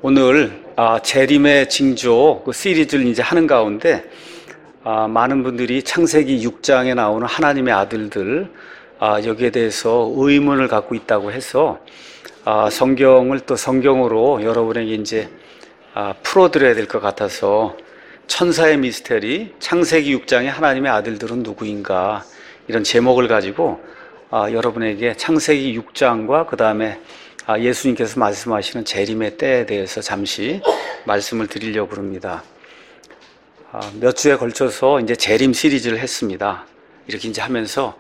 오늘 재림의 징조 그 시리즈를 이제 하는 가운데 많은 분들이 창세기 6장에 나오는 하나님의 아들들 여기에 대해서 의문을 갖고 있다고 해서 성경을 또 성경으로 여러분에게 이제 풀어드려야 될 것 같아서 천사의 미스테리 창세기 6장의 하나님의 아들들은 누구인가 이런 제목을 가지고 여러분에게 창세기 6장과 그 다음에 예수님께서 말씀하시는 재림의 때에 대해서 잠시 말씀을 드리려고 합니다. 몇 주에 걸쳐서 이제 재림 시리즈를 했습니다. 이렇게 이제 하면서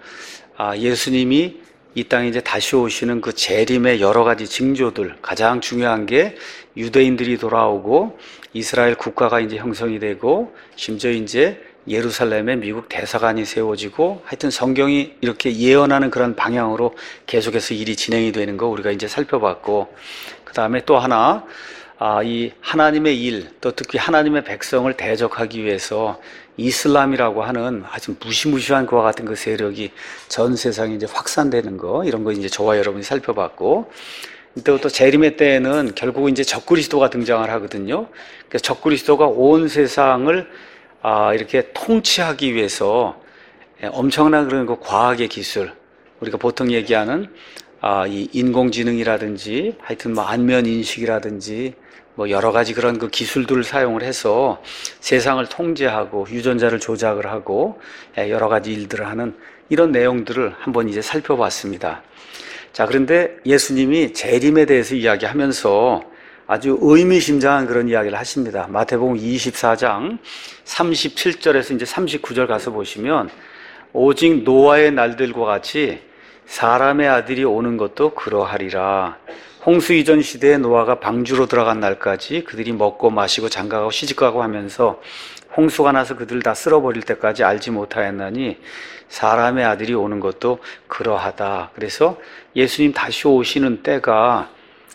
예수님이 이 땅에 이제 다시 오시는 그 재림의 여러 가지 징조들, 가장 중요한 게 유대인들이 돌아오고 이스라엘 국가가 이제 형성이 되고 심지어 이제 예루살렘에 미국 대사관이 세워지고 하여튼 성경이 이렇게 예언하는 그런 방향으로 계속해서 일이 진행이 되는 거 우리가 이제 살펴봤고, 그 다음에 또 하나 이 하나님의 일, 또 특히 하나님의 백성을 대적하기 위해서 이슬람이라고 하는 아주 무시무시한 그와 같은 그 세력이 전 세상에 이제 확산되는 거, 이런 거 이제 저와 여러분이 살펴봤고, 또 재림의 때에는 결국 이제 적그리스도가 등장을 하거든요. 그래서 적그리스도가 온 세상을 이렇게 통치하기 위해서 엄청난 그런 그 과학의 기술, 우리가 보통 얘기하는 이 인공지능이라든지 하여튼 뭐 안면 인식이라든지 뭐 여러 가지 그런 그 기술들을 사용을 해서 세상을 통제하고 유전자를 조작을 하고 여러 가지 일들을 하는 이런 내용들을 한번 이제 살펴봤습니다. 자, 그런데 예수님이 재림에 대해서 이야기하면서 아주 의미심장한 그런 이야기를 하십니다. 마태복음 24장 37절에서 이제 39절 가서 보시면 오직 노아의 날들과 같이 사람의 아들이 오는 것도 그러하리라. 홍수 이전 시대에 노아가 방주로 들어간 날까지 그들이 먹고 마시고 장가가고 시집가고 하면서 홍수가 나서 그들 다 쓸어버릴 때까지 알지 못하였나니 사람의 아들이 오는 것도 그러하다. 그래서 예수님 다시 오시는 때가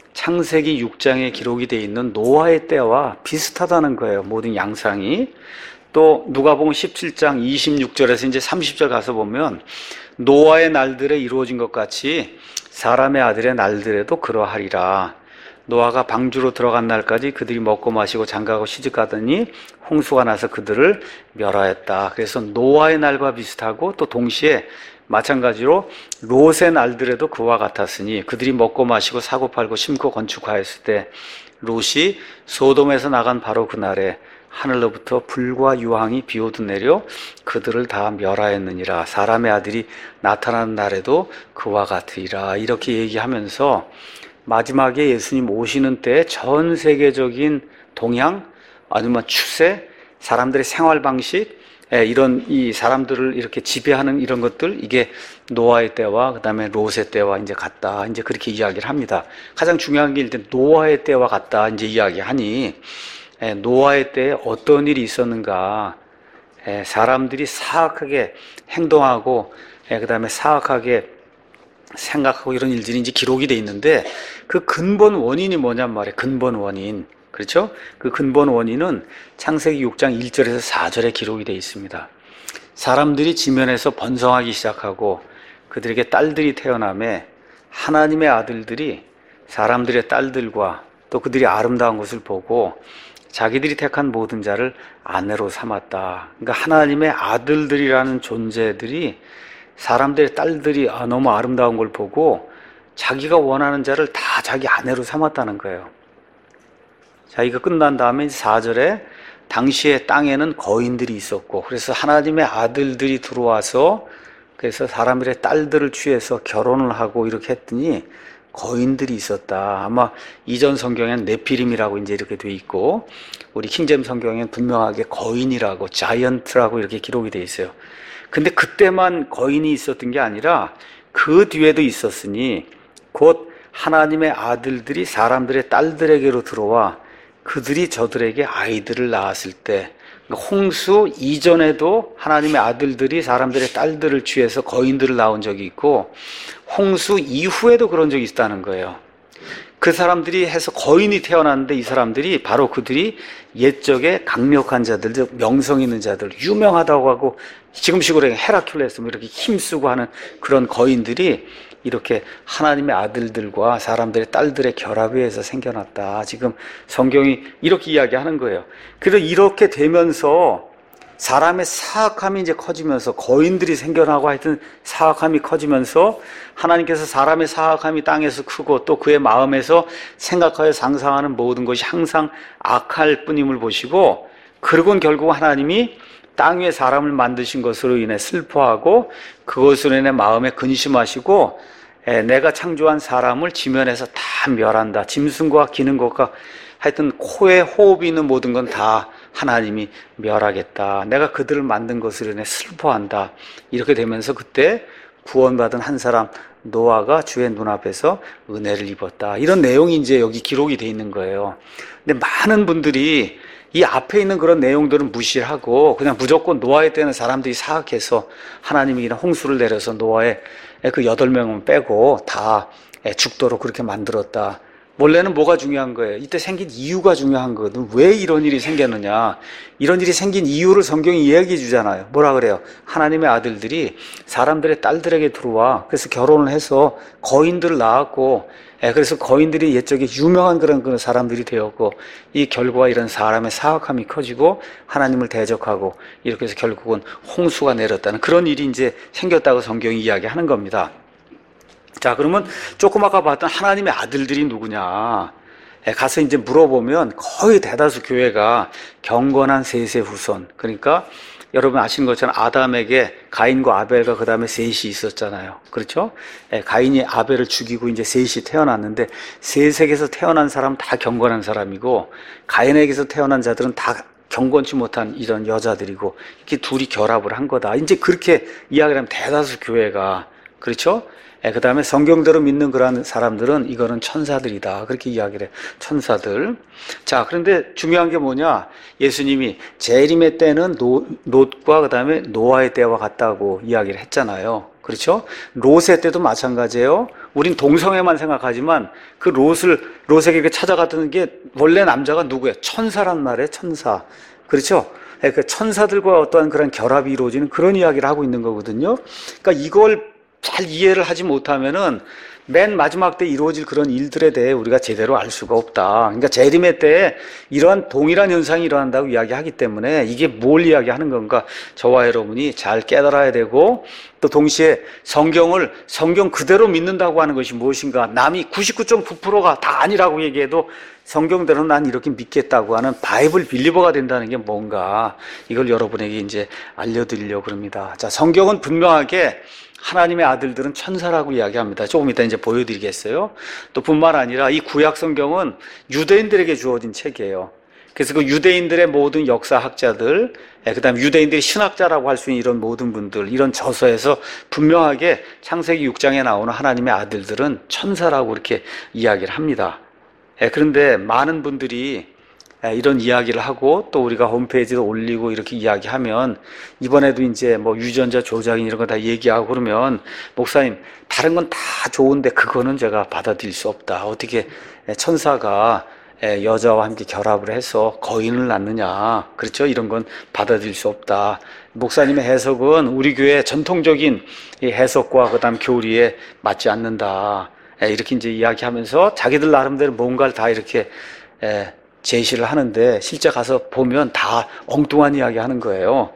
창세기 6장에 기록이 되어 있는 노아의 때와 비슷하다는 거예요. 모든 양상이. 또 누가복음 17장 26절에서 이제 30절 가서 보면 노아의 날들에 이루어진 것 같이 사람의 아들의 날들에도 그러하리라. 노아가 방주로 들어간 날까지 그들이 먹고 마시고 장가가고 시집가더니 홍수가 나서 그들을 멸하였다. 그래서 노아의 날과 비슷하고 또 동시에 마찬가지로 롯의 날들에도 그와 같았으니 그들이 먹고 마시고 사고 팔고 심고 건축하였을 때 롯이 소돔에서 나간 바로 그날에 하늘로부터 불과 유황이 비오듯 내려 그들을 다 멸하였느니라. 사람의 아들이 나타나는 날에도 그와 같으리라. 이렇게 얘기하면서 마지막에 예수님 오시는 때 전 세계적인 동향, 아니면 추세, 사람들의 생활 방식, 이런 이 사람들을 이렇게 지배하는 이런 것들, 이게 노아의 때와 그 다음에 롯의 때와 이제 같다. 이제 그렇게 이야기를 합니다. 가장 중요한 게 일단 노아의 때와 같다. 이제 이야기하니 노아의 때에 어떤 일이 있었는가? 사람들이 사악하게 행동하고 그 다음에 사악하게 생각하고 이런 일들이 이제 기록이 돼 있는데 그 근본 원인이 뭐냔 말이에요. 근본 원인. 그렇죠? 그 근본 원인은 창세기 6장 1절에서 4절에 기록이 되어 있습니다. 사람들이 지면에서 번성하기 시작하고 그들에게 딸들이 태어나매 하나님의 아들들이 사람들의 딸들과 또 그들이 아름다운 것을 보고 자기들이 택한 모든 자를 아내로 삼았다. 그러니까 하나님의 아들들이라는 존재들이 사람들의 딸들이 너무 아름다운 걸 보고 자기가 원하는 자를 다 자기 아내로 삼았다는 거예요. 자, 이거 끝난 다음에 4절에 당시에 땅에는 거인들이 있었고 그래서 하나님의 아들들이 들어와서 그래서 사람들의 딸들을 취해서 결혼을 하고 이렇게 했더니 거인들이 있었다. 아마 이전 성경에는 네피림이라고 이제 이렇게 돼 있고 우리 킹제임 성경에는 분명하게 거인이라고 자이언트라고 이렇게 기록이 돼 있어요. 근데 그때만 거인이 있었던 게 아니라 그 뒤에도 있었으니 곧 하나님의 아들들이 사람들의 딸들에게로 들어와 그들이 저들에게 아이들을 낳았을 때 홍수 이전에도 하나님의 아들들이 사람들의 딸들을 취해서 거인들을 낳은 적이 있고 홍수 이후에도 그런 적이 있다는 거예요. 그 사람들이 해서 거인이 태어났는데 이 사람들이 바로 그들이 옛적에 강력한 자들, 명성 있는 자들, 유명하다고 하고 지금식으로 헤라큘레스 뭐 이렇게 힘쓰고 하는 그런 거인들이 이렇게 하나님의 아들들과 사람들의 딸들의 결합에 의해서 생겨났다. 지금 성경이 이렇게 이야기하는 거예요. 그래서 이렇게 되면서 사람의 사악함이 이제 커지면서 거인들이 생겨나고 하여튼 사악함이 커지면서 하나님께서 사람의 사악함이 땅에서 크고 또 그의 마음에서 생각하여 상상하는 모든 것이 항상 악할 뿐임을 보시고, 그러곤 결국 하나님이 땅 위에 사람을 만드신 것으로 인해 슬퍼하고 그것으로 인해 마음에 근심하시고 내가 창조한 사람을 지면에서 다 멸한다. 짐승과 기는 것과 하여튼 코에 호흡이 있는 모든 건 다 하나님이 멸하겠다. 내가 그들을 만든 것으로 인해 슬퍼한다. 이렇게 되면서 그때 구원받은 한 사람 노아가 주의 눈앞에서 은혜를 입었다. 이런 내용이 이제 여기 기록이 돼 있는 거예요. 근데 많은 분들이 이 앞에 있는 그런 내용들은 무시를 하고 그냥 무조건 노아의 때는 사람들이 사악해서 하나님이 이런 홍수를 내려서 노아의 그 8명은 빼고 다 죽도록 그렇게 만들었다. 원래는 뭐가 중요한 거예요? 이때 생긴 이유가 중요한 거거든. 왜 이런 일이 생겼느냐? 이런 일이 생긴 이유를 성경이 이야기해 주잖아요. 뭐라 그래요? 하나님의 아들들이 사람들의 딸들에게 들어와 그래서 결혼을 해서 거인들을 낳았고, 그래서 거인들이 옛적에 유명한 그런 사람들이 되었고, 이 결과가 이런 사람의 사악함이 커지고 하나님을 대적하고 이렇게 해서 결국은 홍수가 내렸다는 그런 일이 이제 생겼다고 성경이 이야기하는 겁니다. 자, 그러면 조금 아까 봤던 하나님의 아들들이 누구냐? 가서 이제 물어보면 거의 대다수 교회가 경건한 셋의 후손. 그러니까 여러분 아시는 것처럼 아담에게 가인과 아벨과 그 다음에 셋이 있었잖아요. 그렇죠? 가인이 아벨을 죽이고 이제 셋이 태어났는데 셋에게서 태어난 사람은 다 경건한 사람이고 가인에게서 태어난 자들은 다 경건치 못한 이런 여자들이고 이렇게 둘이 결합을 한 거다. 이제 그렇게 이야기를 하면 대다수 교회가, 그렇죠? 그 다음에 성경대로 믿는 그러한 사람들은 이거는 천사들이다. 그렇게 이야기를 해요. 천사들. 자, 그런데 중요한 게 뭐냐? 예수님이 재림의 때는 롯과 그 다음에 노아의 때와 같다고 이야기를 했잖아요. 그렇죠? 롯의 때도 마찬가지예요. 우린 동성애만 생각하지만 그 롯에게 찾아갔던 게 원래 남자가 누구예요? 천사란 말이에요. 천사. 그렇죠? 그 천사들과 어떠한 그런 결합이 이루어지는 그런 이야기를 하고 있는 거거든요. 그러니까 이걸 잘 이해를 하지 못하면은 맨 마지막 때 이루어질 그런 일들에 대해 우리가 제대로 알 수가 없다. 그러니까 재림의 때에 이러한 동일한 현상이 일어난다고 이야기하기 때문에 이게 뭘 이야기하는 건가 저와 여러분이 잘 깨달아야 되고, 또 동시에 성경 그대로 믿는다고 하는 것이 무엇인가, 남이 99.9%가 다 아니라고 얘기해도 성경대로 난 이렇게 믿겠다고 하는 바이블 빌리버가 된다는 게 뭔가, 이걸 여러분에게 이제 알려드리려고 합니다. 자, 성경은 분명하게 하나님의 아들들은 천사라고 이야기합니다. 조금 이따 이제 보여드리겠어요. 또 뿐만 아니라 이 구약 성경은 유대인들에게 주어진 책이에요. 그래서 그 유대인들의 모든 역사학자들, 그 다음에 유대인들이 신학자라고 할 수 있는 이런 모든 분들, 이런 저서에서 분명하게 창세기 6장에 나오는 하나님의 아들들은 천사라고 이렇게 이야기를 합니다. 그런데 많은 분들이 이런 이야기를 하고 또 우리가 홈페이지에 올리고 이렇게 이야기하면 이번에도 이제 뭐 유전자 조작인 이런 거 다 얘기하고 그러면, 목사님 다른 건 다 좋은데 그거는 제가 받아들일 수 없다. 어떻게 천사가 여자와 함께 결합을 해서 거인을 낳느냐. 그렇죠? 이런 건 받아들일 수 없다. 목사님의 해석은 우리 교회 전통적인 이 해석과 그 다음 교리에 맞지 않는다. 이렇게 이제 이야기하면서 자기들 나름대로 뭔가를 다 이렇게 제시를 하는데 실제 가서 보면 다 엉뚱한 이야기 하는 거예요.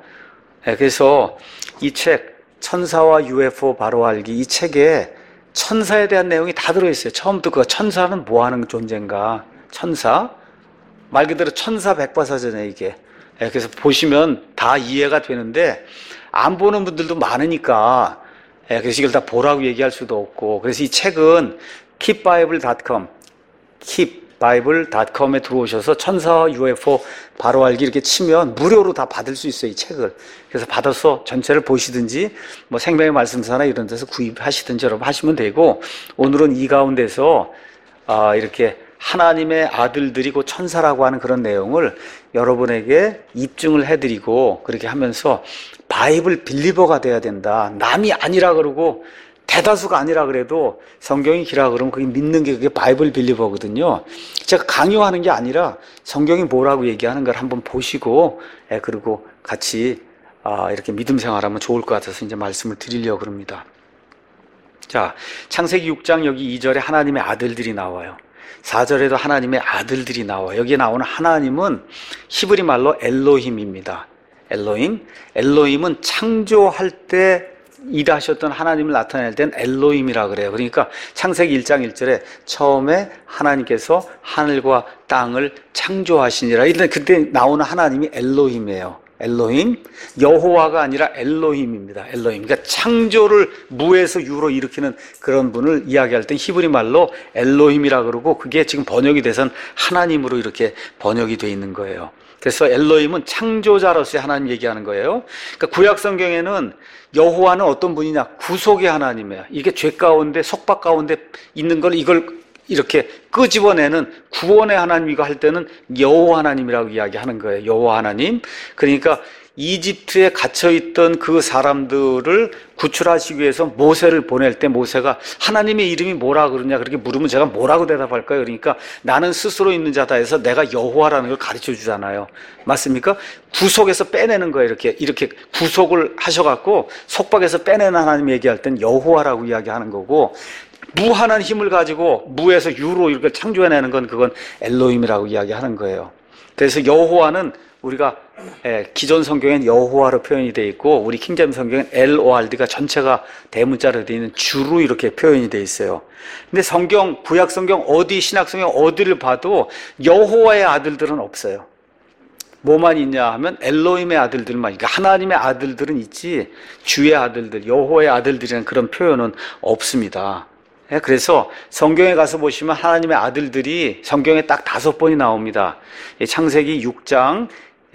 그래서 이 책, 천사와 UFO 바로 알기, 이 책에 천사에 대한 내용이 다 들어있어요. 처음부터 그 천사는 뭐 하는 존재인가. 천사, 말 그대로 천사 백과사전이에요, 이게. 그래서 보시면 다 이해가 되는데 안 보는 분들도 많으니까 그래서 이걸 다 보라고 얘기할 수도 없고, 그래서 이 책은 keepbible.com, keepbible.com에 들어오셔서 천사와 UFO 바로 알기 이렇게 치면 무료로 다 받을 수 있어요, 이 책을. 그래서 받아서 전체를 보시든지 뭐 생명의 말씀사나 이런 데서 구입하시든지 여러분 하시면 되고, 오늘은 이 가운데서 이렇게 하나님의 아들들이고 천사라고 하는 그런 내용을 여러분에게 입증을 해드리고, 그렇게 하면서 바이블 빌리버가 돼야 된다. 남이 아니라 그러고 대다수가 아니라 그래도 성경이 기라 그러면 그게 믿는 게 그게 바이블 빌리버거든요. 제가 강요하는 게 아니라 성경이 뭐라고 얘기하는 걸 한번 보시고, 그리고 같이 이렇게 믿음 생활하면 좋을 것 같아서 이제 말씀을 드리려고 합니다. 자, 창세기 6장 여기 2절에 하나님의 아들들이 나와요. 4절에도 하나님의 아들들이 나와요. 여기에 나오는 하나님은 히브리 말로 엘로힘입니다. 엘로힘은 창조할 때 일하셨던 하나님을 나타낼 땐 엘로힘이라 그래요. 그러니까 창세기 1장 1절에 처음에 하나님께서 하늘과 땅을 창조하시니라. 일단 그때 나오는 하나님이 엘로힘이에요. 엘로힘, 여호와가 아니라 엘로힘입니다. 엘로힘. 그러니까 창조를 무에서 유로 일으키는 그런 분을 이야기할 땐 히브리 말로 엘로힘이라 그러고, 그게 지금 번역이 돼선 하나님으로 이렇게 번역이 돼 있는 거예요. 그래서 엘로힘은 창조자로서의 하나님 얘기하는 거예요. 그러니까 구약 성경에는 여호와는 어떤 분이냐? 구속의 하나님이에요. 이게 죄 가운데, 속박 가운데 있는 걸 이걸 이렇게 끄집어내는 구원의 하나님, 이거 할 때는 여호와 하나님이라고 이야기하는 거예요. 여호와 하나님. 그러니까 이집트에 갇혀있던 그 사람들을 구출하시기 위해서 모세를 보낼 때 모세가 하나님의 이름이 뭐라 그러냐 그렇게 물으면 제가 뭐라고 대답할까요? 그러니까 나는 스스로 있는 자다 해서 내가 여호와라는 걸 가르쳐 주잖아요. 맞습니까? 구속에서 빼내는 거예요. 이렇게 구속을 하셔갖고 속박에서 빼내는 하나님 얘기할 땐 여호와라고 이야기하는 거고, 무한한 힘을 가지고 무에서 유로 이렇게 창조해내는 건 그건 엘로힘이라고 이야기하는 거예요. 그래서 여호와는 우리가 기존 성경엔 여호와로 표현이 되어 있고, 우리 킹제임 성경엔 LORD가 전체가 대문자로 되어 있는 주로 이렇게 표현이 되어 있어요. 근데 성경, 구약 성경 어디, 신약 성경 어디를 봐도 여호와의 아들들은 없어요. 뭐만 있냐 하면 엘로힘의 아들들만, 그러니까 하나님의 아들들은 있지 주의 아들들, 여호와의 아들들이라는 그런 표현은 없습니다. 그래서 성경에 가서 보시면 하나님의 아들들이 성경에 딱 5번이 나옵니다. 창세기 6장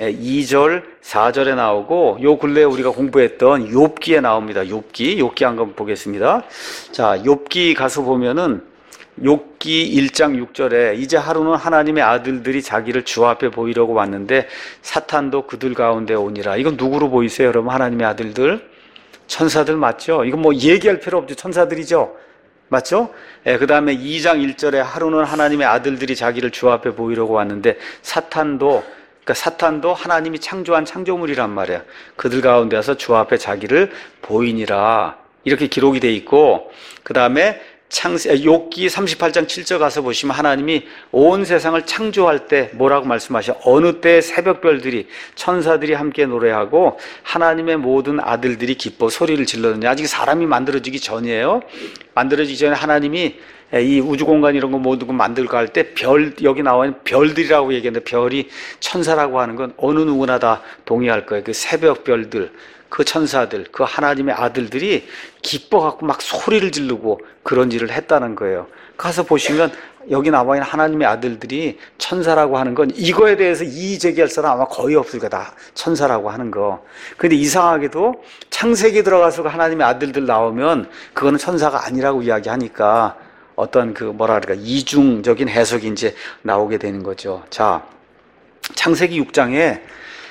2절, 4절에 나오고, 요 근래에 우리가 공부했던 욥기에 나옵니다. 욥기 한번 보겠습니다. 자, 욥기 가서 보면은 욥기 1장 6절에 이제 하루는 하나님의 아들들이 자기를 주 앞에 보이려고 왔는데 사탄도 그들 가운데 오니라. 이건 누구로 보이세요, 여러분? 하나님의 아들들? 천사들 맞죠? 이건 뭐 얘기할 필요 없죠. 천사들이죠. 맞죠? 그 다음에 2장 1절에 하루는 하나님의 아들들이 자기를 주 앞에 보이려고 왔는데 사탄도 하나님이 창조한 창조물이란 말이에요. 그들 가운데 와서 주 앞에 자기를 보이니라. 이렇게 기록이 돼 있고, 그 다음에 욥기 38장 7절 가서 보시면 하나님이 온 세상을 창조할 때 뭐라고 말씀하셔? 어느 때 새벽별들이, 천사들이 함께 노래하고 하나님의 모든 아들들이 기뻐 소리를 질렀느냐. 아직 사람이 만들어지기 전이에요. 만들어지기 전에 하나님이 이 우주공간 이런 거 모든 거 만들고 할 때 여기 나와 있는 별들이라고 얘기하는데, 별이 천사라고 하는 건 어느 누구나 다 동의할 거예요. 그 새벽별들, 그 천사들, 그 하나님의 아들들이 기뻐갖고 막 소리를 지르고 그런 일을 했다는 거예요. 가서 보시면 여기 나와 있는 하나님의 아들들이 천사라고 하는 건 이거에 대해서 이의 제기할 사람 아마 거의 없을 거다. 천사라고 하는 거. 근데 이상하게도 창세기 들어가서 하나님의 아들들 나오면 그거는 천사가 아니라고 이야기하니까 어떤 이중적인 해석이 이제 나오게 되는 거죠. 자, 창세기 6장에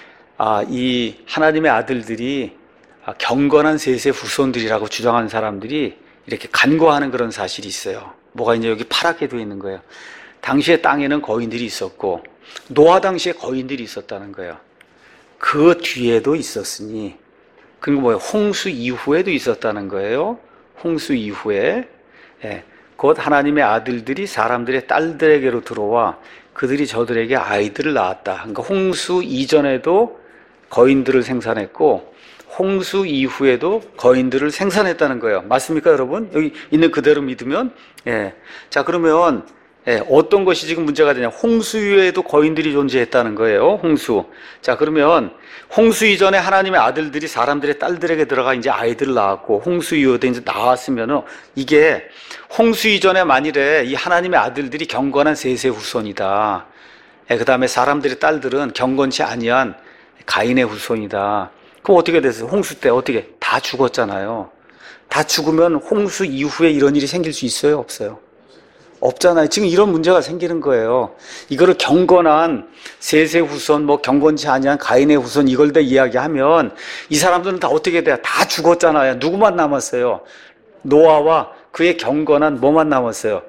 이 하나님의 아들들이 경건한 셋의 후손들이라고 주장하는 사람들이 이렇게 간과하는 그런 사실이 있어요. 뭐가 이제 여기 파랗게 되어 있는 거예요. 당시에 땅에는 거인들이 있었고 노아 당시에 거인들이 있었다는 거예요. 그 뒤에도 있었으니, 그리고 뭐예요? 홍수 이후에도 있었다는 거예요. 홍수 이후에 곧 하나님의 아들들이 사람들의 딸들에게로 들어와 그들이 저들에게 아이들을 낳았다. 그러니까 홍수 이전에도 거인들을 생산했고 홍수 이후에도 거인들을 생산했다는 거예요. 맞습니까, 여러분? 여기 있는 그대로 믿으면? 자, 그러면 어떤 것이 지금 문제가 되냐? 홍수 이후에도 거인들이 존재했다는 거예요. 홍수. 자, 그러면 홍수 이전에 하나님의 아들들이 사람들의 딸들에게 들어가 이제 아이들을 낳았고, 홍수 이후에도 이제 나왔으면은, 이게 홍수 이전에 만일에 이 하나님의 아들들이 경건한 셋의 후손이다. 그 다음에 사람들의 딸들은 경건치 아니한 가인의 후손이다. 그럼 어떻게 됐어요? 홍수 때 어떻게? 다 죽었잖아요. 다 죽으면 홍수 이후에 이런 일이 생길 수 있어요? 없어요? 없잖아요. 지금 이런 문제가 생기는 거예요. 이거를 경건한 셋의 후손, 경건치 아니한 가인의 후손, 이걸 다 이야기하면 이 사람들은 다 어떻게 돼요? 다 죽었잖아요. 누구만 남았어요? 노아와 그의 경건한 뭐만 남았어요?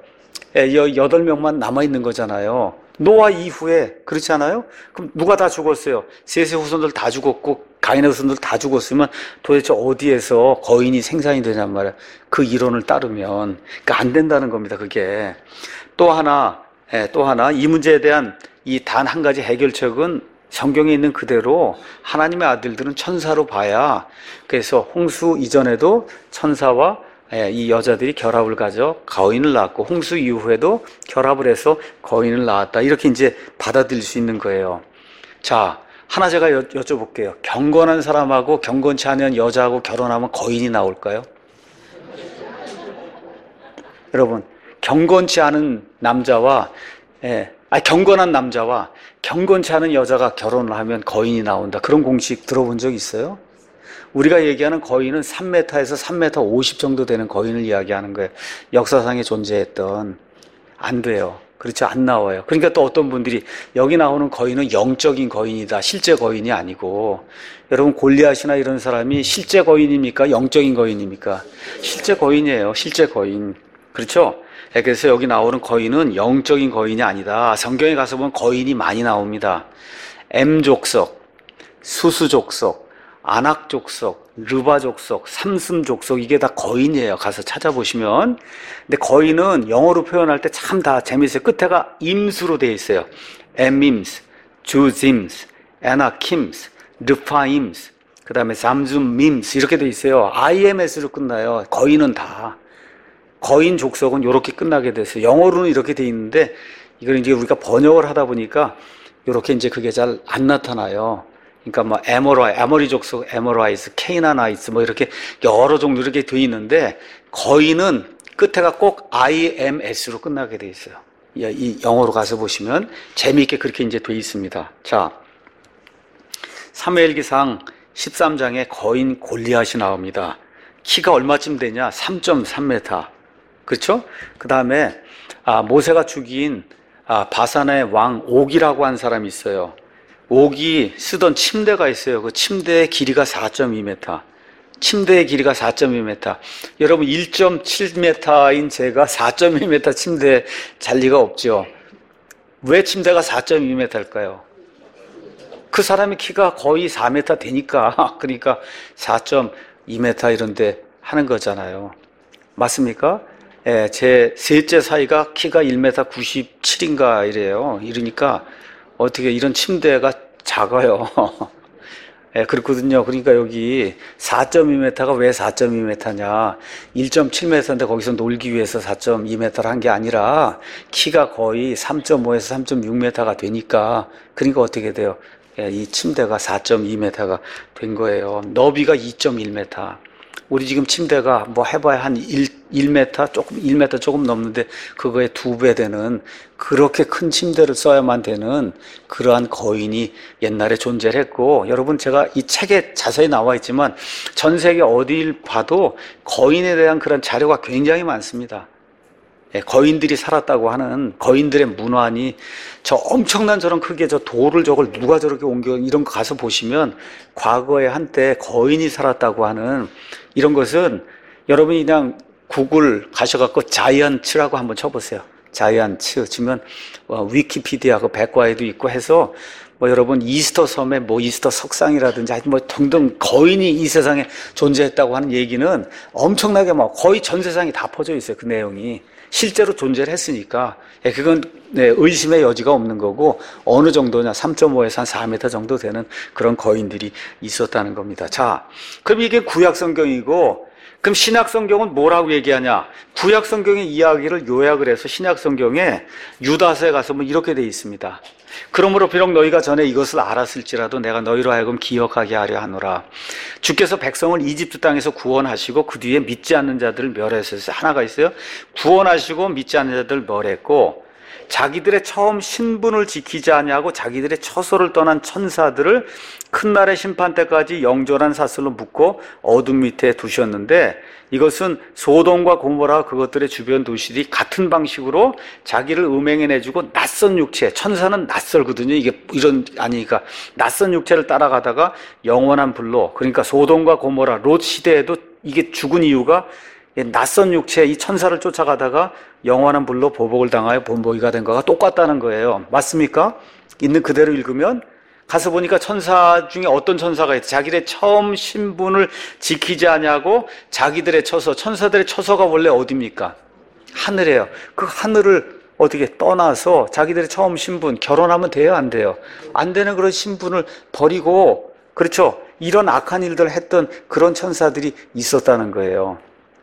8명만 남아있는 거잖아요. 노아 이후에. 그렇지 않아요? 그럼 누가 다 죽었어요? 셋의 후손들 다 죽었고 가인의 후손들 다 죽었으면 도대체 어디에서 거인이 생산이 되냔 말이야. 그 이론을 따르면. 그러니까 안 된다는 겁니다, 그게. 또 하나, 이 문제에 대한 이 단 한 가지 해결책은 성경에 있는 그대로 하나님의 아들들은 천사로 봐야, 그래서 홍수 이전에도 천사와 이 여자들이 결합을 가져 거인을 낳았고, 홍수 이후에도 결합을 해서 거인을 낳았다. 이렇게 이제 받아들일 수 있는 거예요. 자, 하나 제가 여쭤볼게요. 경건한 사람하고 경건치 않은 여자하고 결혼하면 거인이 나올까요? 여러분, 경건치 않은 남자와, 경건한 남자와 경건치 않은 여자가 결혼을 하면 거인이 나온다. 그런 공식 들어본 적 있어요? 우리가 얘기하는 거인은 3m에서 3m 50 정도 되는 거인을 이야기하는 거예요. 역사상에 존재했던. 안 돼요. 그렇죠. 안 나와요. 그러니까 또 어떤 분들이 여기 나오는 거인은 영적인 거인이다. 실제 거인이 아니고. 여러분, 골리앗이나 이런 사람이 실제 거인입니까? 영적인 거인입니까? 실제 거인이에요. 실제 거인. 그렇죠? 그래서 여기 나오는 거인은 영적인 거인이 아니다. 성경에 가서 보면 거인이 많이 나옵니다. M족속, 수수족속, 아낙족속, 르바족속, 삼슴족속, 이게 다 거인이에요. 가서 찾아보시면. 근데 거인은 영어로 표현할 때 참 다 재밌어요. 끝에가 임수로 되어 있어요. 엠임스, 주짐스, 에나킴스, 르파임스, 그 다음에 삼줌밈스 이렇게 되어 있어요. IMS로 끝나요. 거인은 다. 거인 족속은 이렇게 끝나게 됐어요. 영어로는 이렇게 되어 있는데 이걸 이제 우리가 번역을 하다 보니까 이렇게 이제 그게 잘 안 나타나요. 그러니까 뭐 에모리 족속, 에모라이스, 케이나나이스 뭐 이렇게 여러 종류 이렇게 되어 있는데 거인은 끝에가 꼭 IMS로 끝나게 되어 있어요. 이 영어로 가서 보시면 재미있게 그렇게 이제 되어 있습니다. 자, 사무엘기상 13장에 거인 골리앗이 나옵니다. 키가 얼마쯤 되냐? 3.3m. 그렇죠? 그 다음에 모세가 죽인 바산의 왕 옥이라고 한 사람이 있어요. 옥이 쓰던 침대가 있어요. 그 침대의 길이가 4.2m. 침대의 길이가 4.2m. 여러분 1.7m인 제가 4.2m 침대에 잘 리가 없죠. 왜 침대가 4.2m일까요? 그 사람의 키가 거의 4m 되니까 그러니까 4.2m 이런데 하는 거잖아요. 맞습니까? 제 셋째 사이가 키가 1m 97인가 이래요. 이러니까 어떻게 이런 침대가 작아요. 그렇거든요. 그러니까 여기 4.2m가 왜 4.2m냐. 1.7m인데 거기서 놀기 위해서 4.2m를 한 게 아니라 키가 거의 3.5에서 3.6m가 되니까 그러니까 어떻게 돼요? 이 침대가 4.2m가 된 거예요. 너비가 2.1m. 우리 지금 침대가 뭐 해봐야 한 1m 조금 넘는데 그거의 2배 되는 그렇게 큰 침대를 써야만 되는 그러한 거인이 옛날에 존재를 했고, 여러분 제가 이 책에 자세히 나와 있지만 전 세계 어딜 봐도 거인에 대한 그런 자료가 굉장히 많습니다. 거인들이 살았다고 하는 거인들의 문화니 저 엄청난 저런 크게 저 돌을 저걸 누가 저렇게 옮겨 이런 거 가서 보시면 과거에 한때 거인이 살았다고 하는 이런 것은 여러분이 그냥 구글 가셔갖고 자이언츠라고 한번 쳐보세요. 자이언츠 치면 위키피디아 그 백과에도 있고 해서 뭐 여러분 이스터 섬에 뭐 이스터 석상이라든지 하여튼 뭐 등등 거인이 이 세상에 존재했다고 하는 얘기는 엄청나게 뭐 거의 전 세상에 다 퍼져 있어요. 그 내용이 실제로 존재를 했으니까 그건 의심의 여지가 없는 거고 어느 정도냐 3.5에서 한 4m 정도 되는 그런 거인들이 있었다는 겁니다. 자, 그럼 이게 구약 성경이고 그럼 신약 성경은 뭐라고 얘기하냐? 구약 성경의 이야기를 요약을 해서 신약 성경에 유다서에 가서 뭐 이렇게 돼 있습니다. 그러므로 비록 너희가 전에 이것을 알았을지라도 내가 너희로 하여금 기억하게 하려 하노라. 주께서 백성을 이집트 땅에서 구원하시고 그 뒤에 믿지 않는 자들을 멸하셨어요. 하나가 있어요. 구원하시고 믿지 않는 자들을 멸했고 자기들의 처음 신분을 지키지 아니하고 자기들의 처소를 떠난 천사들을 큰 날의 심판 때까지 영존한 사슬로 묶고 어둠 밑에 두셨는데 이것은 소돔과 고모라 그것들의 주변 도시들이 같은 방식으로 자기를 음행해내주고 낯선 육체, 천사는 낯설거든요. 이게 이런 아니니까 낯선 육체를 따라가다가 영원한 불로, 그러니까 소돔과 고모라 롯 시대에도 이게 죽은 이유가 낯선 육체 이 천사를 쫓아가다가 영원한 불로 보복을 당하여 본보기가 된 거가 똑같다는 거예요. 맞습니까? 있는 그대로 읽으면 가서 보니까 천사 중에 어떤 천사가 있대. 자기들의 처음 신분을 지키지 아니하고 자기들의 처소, 천사들의 처소가 원래 어디입니까? 하늘이에요. 그 하늘을 어떻게 떠나서 자기들의 처음 신분, 결혼하면 돼요, 안 돼요? 안 되는 그런 신분을 버리고, 그렇죠? 이런 악한 일들을 했던 그런 천사들이 있었다는 거예요.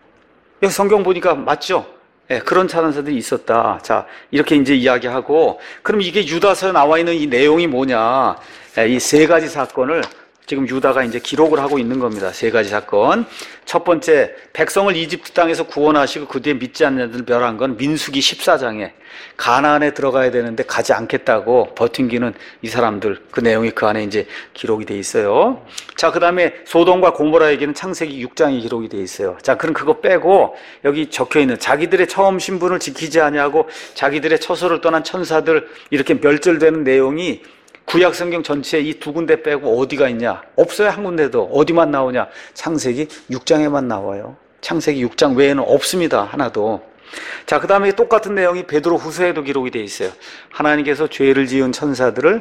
여기 성경 보니까 맞죠? 예, 그런 천사들이 있었다. 자, 이렇게 이제 이야기하고, 그럼 이게 유다서에 나와 있는 이 내용이 뭐냐? 이 세 가지 사건을 지금 유다가 이제 기록을 하고 있는 겁니다. 세 가지 사건. 첫 번째, 백성을 이집트 땅에서 구원하시고 그 뒤에 믿지 않는 자들 멸한 건 민수기 14장에 가나안에 들어가야 되는데 가지 않겠다고 버팅기는 이 사람들, 그 내용이 그 안에 이제 기록이 돼 있어요. 자, 그 다음에 소돔과 고모라에게는 창세기 6장이 기록이 돼 있어요. 자, 그럼 그거 빼고 여기 적혀 있는 자기들의 처음 신분을 지키지 아니하고 자기들의 처소를 떠난 천사들 이렇게 멸절되는 내용이 구약 성경 전체에 이 두 군데 빼고 어디가 있냐? 없어요, 한 군데도. 어디만 나오냐? 창세기 6장에만 나와요. 창세기 6장 외에는 없습니다, 하나도. 자, 그 다음에 똑같은 내용이 베드로 후서에도 기록이 되어 있어요. 하나님께서 죄를 지은 천사들을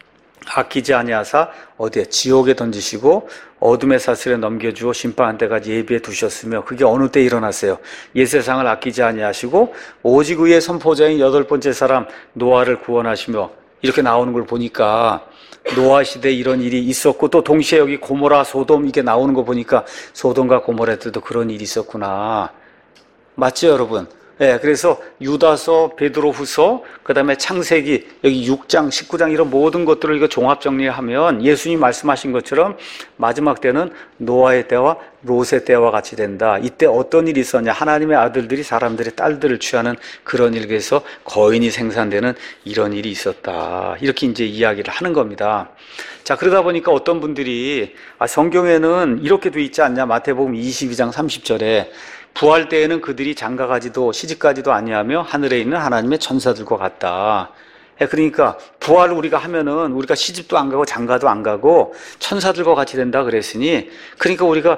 아끼지 아니하사 어디에? 지옥에 던지시고 어둠의 사슬에 넘겨주어 심판한 때까지 예비해 두셨으며 그게 어느 때 일어났어요? 옛세상을 아끼지 아니하시고 오직 의의 선포자인 여덟 번째 사람 노아를 구원하시며 이렇게 나오는 걸 보니까 노아 시대에 이런 일이 있었고 또 동시에 여기 고모라, 소돔 이게 나오는 거 보니까 소돔과 고모라 때도 그런 일이 있었구나. 맞죠, 여러분? 예, 그래서 유다서, 베드로후서, 그다음에 창세기 여기 6장, 19장 이런 모든 것들을 이거 종합 정리하면 예수님 말씀하신 것처럼 마지막 때는 노아의 때와 롯의 때와 같이 된다. 이때 어떤 일이 있었냐? 하나님의 아들들이 사람들의 딸들을 취하는 그런 일에서 거인이 생산되는 이런 일이 있었다. 이렇게 이제 이야기를 하는 겁니다. 자, 그러다 보니까 어떤 분들이 성경에는 이렇게 돼 있지 않냐? 마태복음 22장 30절에 부활 때에는 그들이 장가가지도 시집가지도 아니하며 하늘에 있는 하나님의 천사들과 같다. 그러니까 부활을 우리가 하면은 우리가 시집도 안 가고 장가도 안 가고 천사들과 같이 된다 그랬으니 그러니까 우리가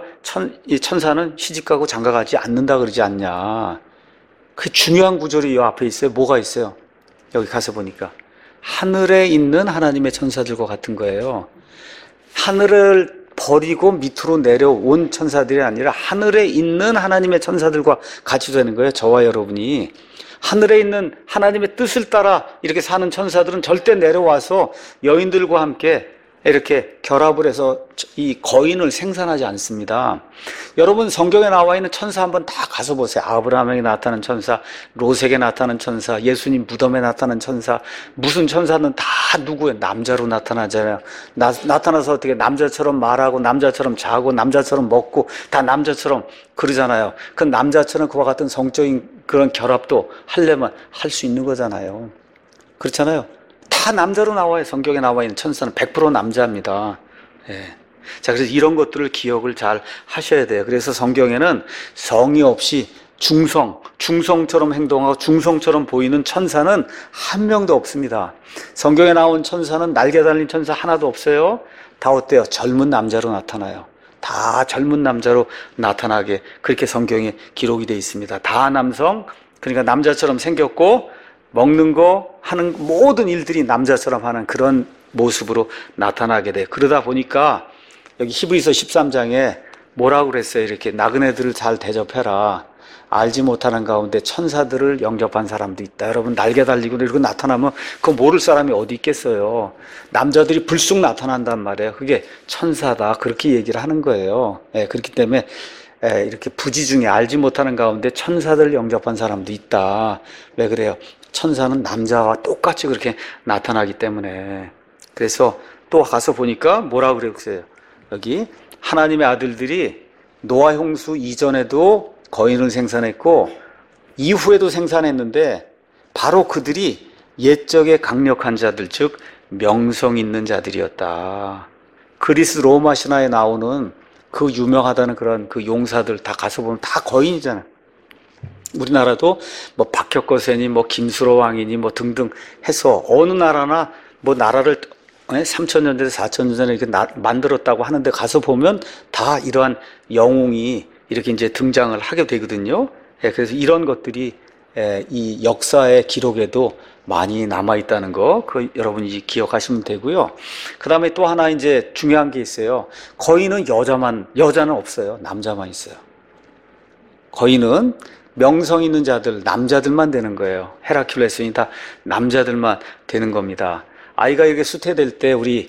천사는 시집가고 장가가지 않는다 그러지 않냐. 그 중요한 구절이 이 앞에 있어요. 뭐가 있어요? 여기 가서 보니까 하늘에 있는 하나님의 천사들과 같은 거예요. 하늘을 버리고 밑으로 내려온 천사들이 아니라 하늘에 있는 하나님의 천사들과 같이 되는 거예요. 저와 여러분이. 하늘에 있는 하나님의 뜻을 따라 이렇게 사는 천사들은 절대 내려와서 여인들과 함께 이렇게 결합을 해서 이 거인을 생산하지 않습니다. 여러분 성경에 나와 있는 천사 한번 다 가서 보세요. 아브라함에게 나타난 천사, 롯에게 나타난 천사, 예수님 무덤에 나타난 천사, 무슨 천사는 다 누구예요? 남자로 나타나잖아요. 나타나서 어떻게 남자처럼 말하고 남자처럼 자고 남자처럼 먹고 다 남자처럼 그러잖아요. 그 남자처럼 그와 같은 성적인 그런 결합도 하려면 할 수 있는 거잖아요. 그렇잖아요. 다 남자로 나와요. 성경에 나와 있는 천사는 100% 남자입니다. 예. 자, 그래서 이런 것들을 기억을 잘 하셔야 돼요. 그래서 성경에는 성의 없이 중성처럼 행동하고 중성처럼 보이는 천사는 한 명도 없습니다. 성경에 나온 천사는 날개 달린 천사 하나도 없어요. 다 어때요? 젊은 남자로 나타나요. 다 젊은 남자로 나타나게 그렇게 성경에 기록이 되어 있습니다. 다 남성, 그러니까 남자처럼 생겼고 먹는 거 하는 모든 일들이 남자처럼 하는 그런 모습으로 나타나게 돼. 그러다 보니까 여기 히브리서 13장에 뭐라고 그랬어요? 이렇게 나그네들을 잘 대접해라. 알지 못하는 가운데 천사들을 영접한 사람도 있다. 여러분 날개 달리고 이러고 나타나면 그거 모를 사람이 어디 있겠어요. 남자들이 불쑥 나타난단 말이에요. 그게 천사다. 그렇게 얘기를 하는 거예요. 예, 그렇기 때문에 이렇게 부지 중에 알지 못하는 가운데 천사들을 영접한 사람도 있다. 왜 그래요? 천사는 남자와 똑같이 그렇게 나타나기 때문에. 그래서 또 가서 보니까 뭐라고 그랬어요? 여기 하나님의 아들들이 노아 홍수 이전에도 거인을 생산했고 이후에도 생산했는데 바로 그들이 옛적의 강력한 자들, 즉 명성 있는 자들이었다. 그리스 로마 신화에 나오는 그 유명하다는 그런 그 용사들 다 가서 보면 다 거인이잖아요. 우리나라도 뭐 박혁거세니 뭐 김수로 왕이니 뭐 등등 해서 어느 나라나 뭐 나라를 3,000년 전에 4,000년 전에 이렇게 만들었다고 하는데 가서 보면 다 이러한 영웅이 이렇게 이제 등장을 하게 되거든요. 예, 그래서 이런 것들이 이 역사의 기록에도 많이 남아 있다는 거, 여러분이 기억하시면 되고요. 그 다음에 또 하나 이제 중요한 게 있어요. 거인은 여자는 없어요. 남자만 있어요. 거인은 명성 있는 자들, 남자들만 되는 거예요. 헤라큘레스는 다 남자들만 되는 겁니다. 아이가 이렇게 수태될 때 우리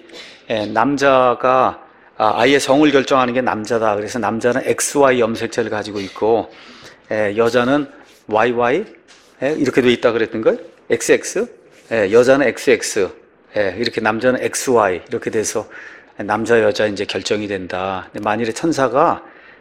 남자가 아이의 성을 결정하는 게 남자다. 그래서 남자는 XY 염색체를 가지고 있고 여자는 YY 이렇게 돼 있다 그랬던 걸? XX? 여자는 XX. 이렇게 남자는 XY 이렇게 돼서 남자 여자 이제 결정이 된다. 만일에 천사가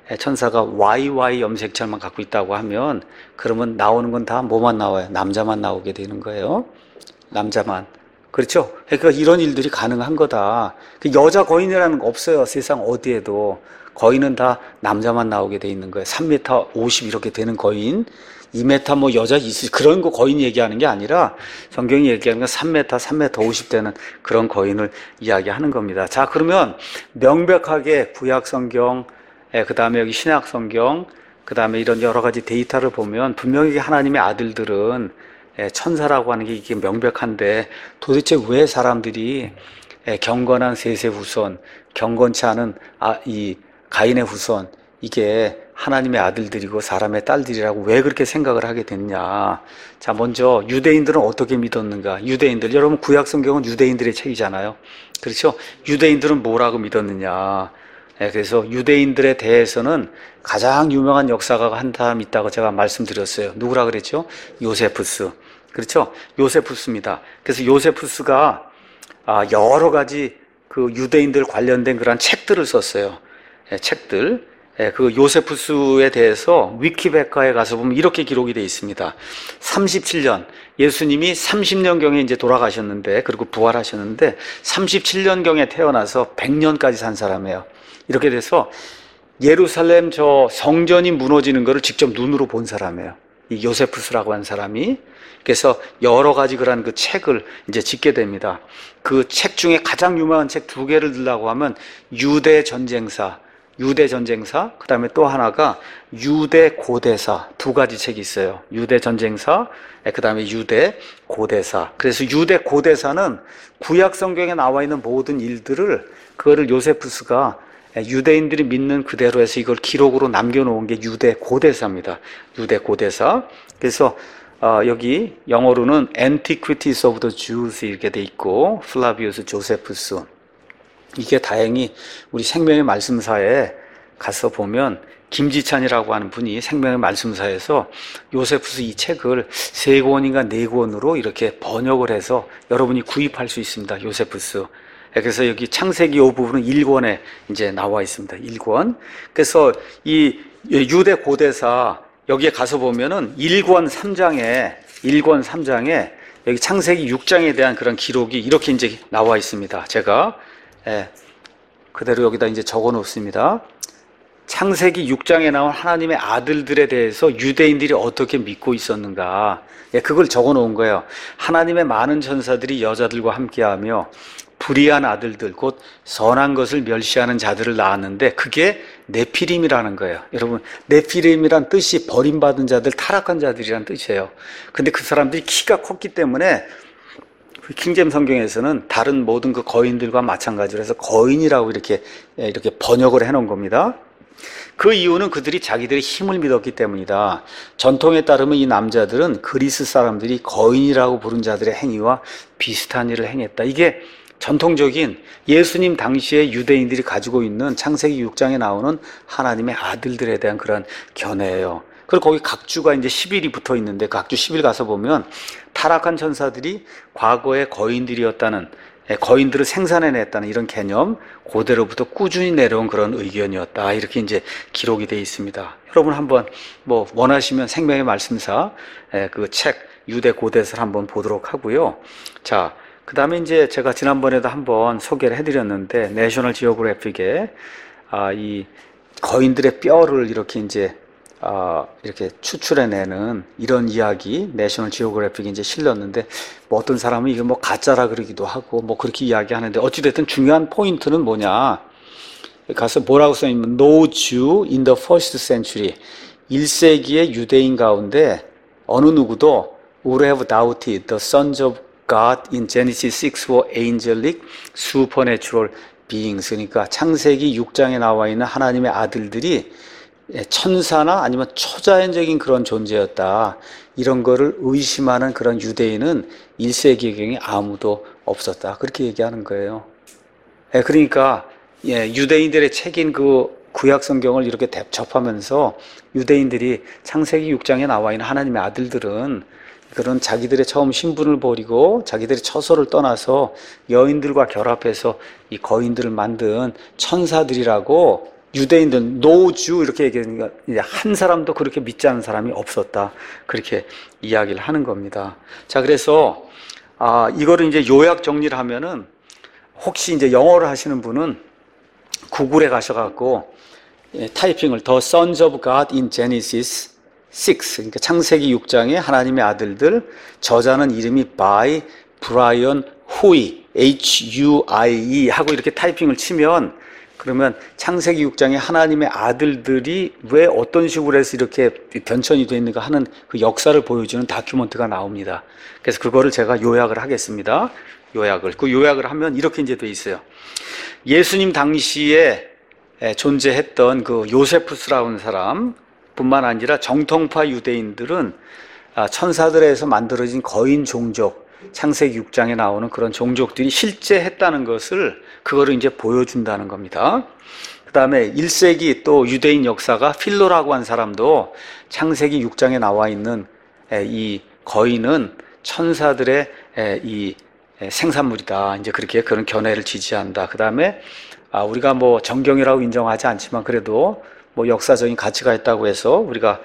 YY 염색체만 갖고 있다고 하면 그러면 나오는 건 다 뭐만 나와요? 남자만 나오게 되는 거예요. 남자만. 그렇죠? 그러니까 이런 일들이 가능한 거다. 여자 거인이라는 거 없어요. 세상 어디에도. 거인은 다 남자만 나오게 돼 있는 거예요. 3m 50 이렇게 되는 거인. 2m 뭐 여자 있을 그런 거 거인 얘기하는 게 아니라 성경이 얘기하는 건 3m 50 되는 그런 거인을 이야기하는 겁니다. 자, 그러면 명백하게 구약 성경, 그 다음에 여기 신약 성경, 그 다음에 이런 여러 가지 데이터를 보면 분명히 하나님의 아들들은 천사라고 하는 게 이게 명백한데 도대체 왜 사람들이 경건한 셋의 후손, 경건치 않은 이 가인의 후손, 이게 하나님의 아들들이고 사람의 딸들이라고 왜 그렇게 생각을 하게 됐냐. 자, 먼저 유대인들은 어떻게 믿었는가. 유대인들, 여러분 구약 성경은 유대인들의 책이잖아요. 그렇죠? 유대인들은 뭐라고 믿었느냐. 그래서 유대인들에 대해서는 가장 유명한 역사가가 한 사람 있다고 제가 말씀드렸어요. 누구라 그랬죠? 요세푸스. 그렇죠? 요세푸스입니다. 그래서 요세푸스가 여러 가지 그 유대인들 관련된 그런 책들을 썼어요. 책들. 그 요세푸스에 대해서 위키백과에 가서 보면 이렇게 기록이 되어 있습니다. 37년, 예수님이 30년경에 이제 돌아가셨는데, 그리고 부활하셨는데, 37년경에 태어나서 100년까지 산 사람이에요. 이렇게 돼서 예루살렘 저 성전이 무너지는 것을 직접 눈으로 본 사람이에요. 이 요세푸스라고 하는 사람이. 그래서 여러 가지 그런 그 책을 이제 짓게 됩니다. 그 책 중에 가장 유명한 책 두 개를 들라고 하면 유대 전쟁사, 그 다음에 또 하나가 유대 고대사, 두 가지 책이 있어요. 유대 전쟁사, 그 다음에 유대 고대사. 그래서 유대 고대사는 구약 성경에 나와 있는 모든 일들을 그거를 요세푸스가 유대인들이 믿는 그대로 해서 이걸 기록으로 남겨놓은 게 유대 고대사입니다. 유대 고대사. 그래서 여기 영어로는 Antiquities of the Jews 이렇게 돼 있고 플라비우스 조세푸스. 이게 다행히 우리 생명의 말씀사에 가서 보면 김지찬이라고 하는 분이 생명의 말씀사에서 요세푸스 이 책을 3권인가 4권으로 이렇게 번역을 해서 여러분이 구입할 수 있습니다. 요세푸스. 그래서 여기 창세기 이 부분은 1권에 이제 나와 있습니다. 1권. 그래서 이 유대 고대사 여기에 가서 보면은 1권 3장에 여기 창세기 6장에 대한 그런 기록이 이렇게 이제 나와 있습니다. 제가 그대로 여기다 이제 적어 놓습니다. 창세기 6장에 나온 하나님의 아들들에 대해서 유대인들이 어떻게 믿고 있었는가. 그걸 적어 놓은 거예요. 하나님의 많은 천사들이 여자들과 함께하며 불의한 아들들, 곧 선한 것을 멸시하는 자들을 낳았는데 그게 네피림이라는 거예요. 여러분, 네피림이란 뜻이 버림받은 자들, 타락한 자들이란 뜻이에요. 근데 그 사람들이 키가 컸기 때문에 킹제임 성경에서는 다른 모든 그 거인들과 마찬가지로 해서 거인이라고 이렇게 번역을 해놓은 겁니다. 그 이유는 그들이 자기들의 힘을 믿었기 때문이다. 전통에 따르면 이 남자들은 그리스 사람들이 거인이라고 부른 자들의 행위와 비슷한 일을 행했다. 이게 전통적인 예수님 당시에 유대인들이 가지고 있는 창세기 6장에 나오는 하나님의 아들들에 대한 그런 견해예요. 그리고 거기 각주가 이제 10일이 붙어 있는데 각주 10일 가서 보면 타락한 천사들이 과거의 거인들이었다는, 거인들을 생산해냈다는 이런 개념, 고대로부터 꾸준히 내려온 그런 의견이었다. 이렇게 이제 기록이 되어 있습니다. 여러분 한번 뭐 원하시면 생명의 말씀사 그 책 유대 고대서를 한번 보도록 하고요. 자, 그 다음에 이제 제가 지난번에도 한번 소개를 해드렸는데 내셔널 지오그래픽에 이 거인들의 뼈를 이렇게 이제 이렇게 추출해내는 이런 이야기 내셔널 지오그래픽에 이제 실렸는데 뭐 어떤 사람은 이게 뭐 가짜라 그러기도 하고 뭐 그렇게 이야기하는데 어찌됐든 중요한 포인트는 뭐냐, 가서 뭐라고 써있냐면 No Jew in the first century, 1세기의 유대인 가운데 어느 누구도 would have doubted the sons of God in Genesis 6 were angelic supernatural beings. 그러니까 창세기 6장에 나와 있는 하나님의 아들들이 천사나 아니면 초자연적인 그런 존재였다. 이런 거를 의심하는 그런 유대인은 1세기경에 아무도 없었다. 그렇게 얘기하는 거예요. 그러니까 유대인들의 책인 그 구약 성경을 이렇게 접하면서 유대인들이 창세기 6장에 나와 있는 하나님의 아들들은 그런 자기들의 처음 신분을 버리고 자기들의 처소를 떠나서 여인들과 결합해서 이 거인들을 만든 천사들이라고 유대인들 노주 이렇게 얘기하니까 한 사람도 그렇게 믿지 않는 사람이 없었다. 그렇게 이야기를 하는 겁니다. 자, 그래서 이거를 이제 요약 정리를 하면은 혹시 이제 영어를 하시는 분은 구글에 가셔갖고 타이핑을 The Sons of God in Genesis 6, 그러니까 창세기 6장의 하나님의 아들들, 저자는 이름이 by 브라이언 후이, Huie 하고 이렇게 타이핑을 치면 그러면 창세기 6장의 하나님의 아들들이 왜 어떤 식으로 해서 이렇게 변천이 되어 있는가 하는 그 역사를 보여주는 다큐멘터리가 나옵니다. 그래서 그거를 제가 요약을 하겠습니다. 그 요약을 하면 이렇게 이제 돼 있어요. 예수님 당시에 존재했던 그 요세푸스라는 사람 뿐만 아니라 정통파 유대인들은 천사들에서 만들어진 거인 종족, 창세기 6장에 나오는 그런 종족들이 실제 했다는 것을 그거를 이제 보여준다는 겁니다. 그 다음에 1세기 또 유대인 역사가 필로라고 한 사람도 창세기 6장에 나와 있는 이 거인은 천사들의 이 생산물이다. 이제 그렇게 그런 견해를 지지한다. 그 다음에 우리가 뭐 정경이라고 인정하지 않지만 그래도 뭐 역사적인 가치가 있다고 해서 우리가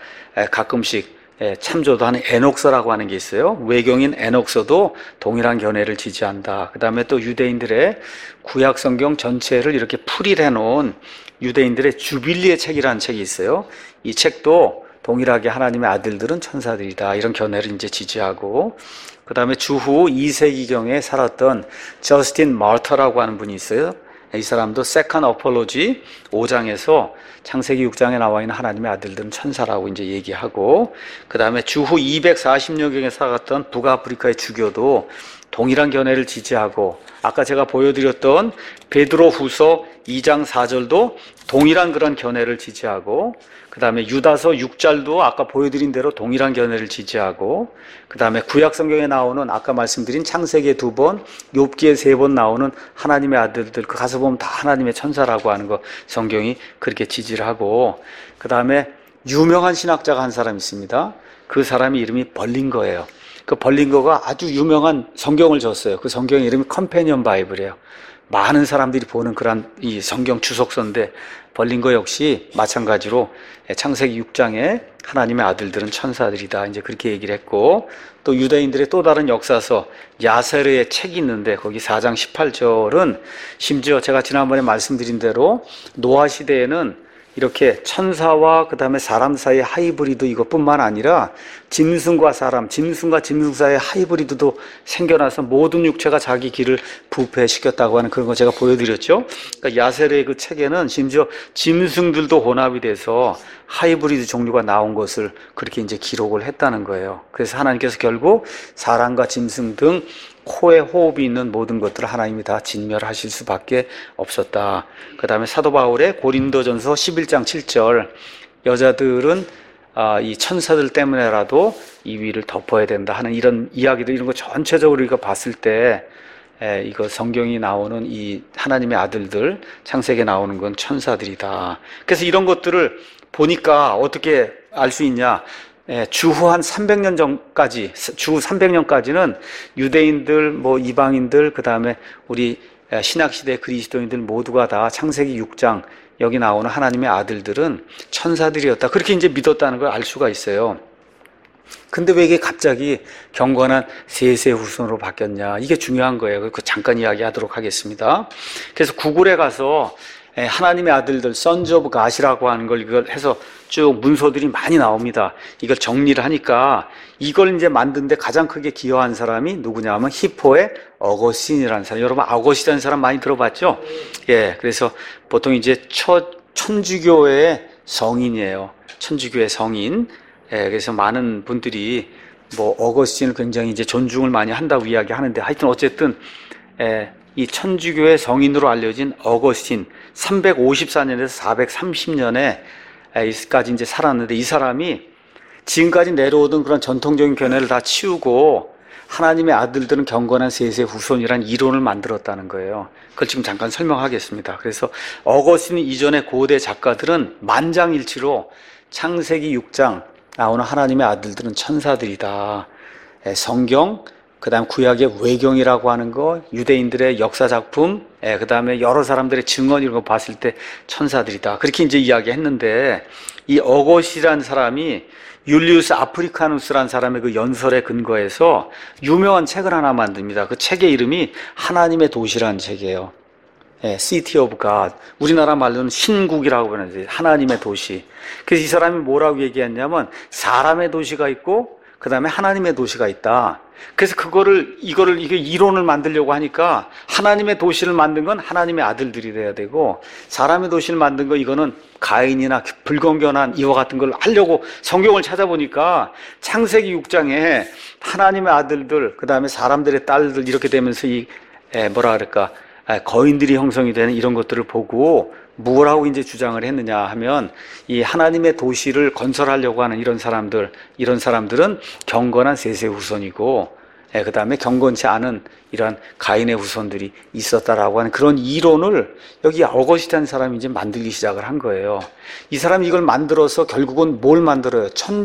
가끔씩 참조도 하는 에녹서라고 하는 게 있어요. 외경인 에녹서도 동일한 견해를 지지한다. 그 다음에 또 유대인들의 구약 성경 전체를 이렇게 풀이를 해놓은 유대인들의 주빌리의 책이라는 책이 있어요. 이 책도 동일하게 하나님의 아들들은 천사들이다. 이런 견해를 이제 지지하고, 그 다음에 주후 2세기경에 살았던 저스틴 마터라고 하는 분이 있어요. 이 사람도 세컨드 어폴로지 5장에서 창세기 6장에 나와 있는 하나님의 아들들은 천사라고 이제 얘기하고, 그 다음에 주후 240여경에 살았던 북아프리카의 주교도 동일한 견해를 지지하고, 아까 제가 보여드렸던 베드로 후서 2장 4절도 동일한 그런 견해를 지지하고, 그 다음에 유다서 6절도 아까 보여드린 대로 동일한 견해를 지지하고, 그 다음에 구약 성경에 나오는 아까 말씀드린 창세기에 2번, 욥기에 3번 나오는 하나님의 아들들, 그 가서 보면 다 하나님의 천사라고 하는 거 성경이 그렇게 지지를 하고, 그 다음에 유명한 신학자가 한 사람 있습니다. 그 사람이 이름이 벌링거예요. 그 벌링거가 아주 유명한 성경을 줬어요. 그 성경 이름이 컴패니언 바이블이에요. 많은 사람들이 보는 그런 이 성경 주석서인데, 벌링거 역시 마찬가지로 창세기 6장에 하나님의 아들들은 천사들이다. 이제 그렇게 얘기를 했고, 또 유대인들의 또 다른 역사서 야세르의 책이 있는데 거기 4장 18절은 심지어 제가 지난번에 말씀드린 대로 노아 시대에는 이렇게 천사와 그 다음에 사람 사이의 하이브리드 이것뿐만 아니라 짐승과 사람, 짐승과 짐승 사이의 하이브리드도 생겨나서 모든 육체가 자기 길을 부패시켰다고 하는 그런 거 제가 보여드렸죠. 그러니까 야세르의 그 책에는 심지어 짐승들도 혼합이 돼서 하이브리드 종류가 나온 것을 그렇게 이제 기록을 했다는 거예요. 그래서 하나님께서 결국 사람과 짐승 등 코에 호흡이 있는 모든 것들을 하나님이 다 진멸하실 수밖에 없었다. 그 다음에 사도 바울의 고린도전서 11장 7절, 여자들은 이 천사들 때문에라도 이 위를 덮어야 된다 하는 이런 이야기들, 이런 거 전체적으로 우리가 봤을 때 이거 성경이 나오는 이 하나님의 아들들, 창세기에 나오는 건 천사들이다. 그래서 이런 것들을 보니까 어떻게 알 수 있냐? 주후 한 300년 전까지, 주후 300년까지는 유대인들, 뭐 이방인들, 그 다음에 우리 신약시대 그리스도인들 모두가 다 창세기 6장 여기 나오는 하나님의 아들들은 천사들이었다. 그렇게 이제 믿었다는 걸 알 수가 있어요. 근데 왜 이게 갑자기 경건한 세세 후손으로 바뀌었냐? 이게 중요한 거예요. 그 잠깐 이야기하도록 하겠습니다. 그래서 구글에 가서 하나님의 아들들, Sons of God이라고 하는 걸 이걸 해서 쭉 문서들이 많이 나옵니다. 이걸 정리를 하니까 이걸 이제 만드는데 가장 크게 기여한 사람이 누구냐 하면 히포의 어거스틴이라는 사람. 여러분 어거스틴이라는 사람 많이 들어봤죠? 예, 그래서 보통 이제 천주교의 성인이에요. 천주교의 성인. 그래서 많은 분들이 뭐 어거스틴을 굉장히 이제 존중을 많이 한다고 이야기하는데, 하여튼 어쨌든 이 천주교의 성인으로 알려진 어거스틴 354년에서 430년에까지 이제 살았는데, 이 사람이 지금까지 내려오던 그런 전통적인 견해를 다 치우고 하나님의 아들들은 경건한 셋의 후손이란 이론을 만들었다는 거예요. 그걸 지금 잠깐 설명하겠습니다. 그래서 어거스틴 이전의 고대 작가들은 만장일치로 창세기 6장 나오는 하나님의 아들들은 천사들이다. 성경, 그 다음 구약의 외경이라고 하는 거, 유대인들의 역사작품, 그 다음에 여러 사람들의 증언 이런 거 봤을 때 천사들이다. 그렇게 이제 이야기했는데, 이 어거시라는 사람이 율리우스 아프리카누스라는 사람의 그 연설에 근거해서 유명한 책을 하나 만듭니다. 그 책의 이름이 하나님의 도시라는 책이에요. City of God. 우리나라 말로는 신국이라고 하는데 하나님의 도시. 그래서 이 사람이 뭐라고 얘기했냐면, 사람의 도시가 있고 그 다음에 하나님의 도시가 있다. 그래서 이게 이론을 만들려고 하니까, 하나님의 도시를 만든 건 하나님의 아들들이 돼야 되고, 사람의 도시를 만든 거, 이거는 가인이나 불건전한 이와 같은 걸 하려고 성경을 찾아보니까, 창세기 6장에 하나님의 아들들, 그 다음에 사람들의 딸들 이렇게 되면서 거인들이 형성이 되는 이런 것들을 보고 뭐라고 이제 주장을 했느냐 하면, 이 하나님의 도시를 건설하려고 하는 이런 사람들은 경건한 셋의 후손이고, 그 다음에 경건치 않은 이러한 가인의 후손들이 있었다라고 하는 그런 이론을 여기 어거스틴이라는 사람이 이제 만들기 시작을 한 거예요. 이 사람이 이걸 만들어서 결국은 뭘 만들어요?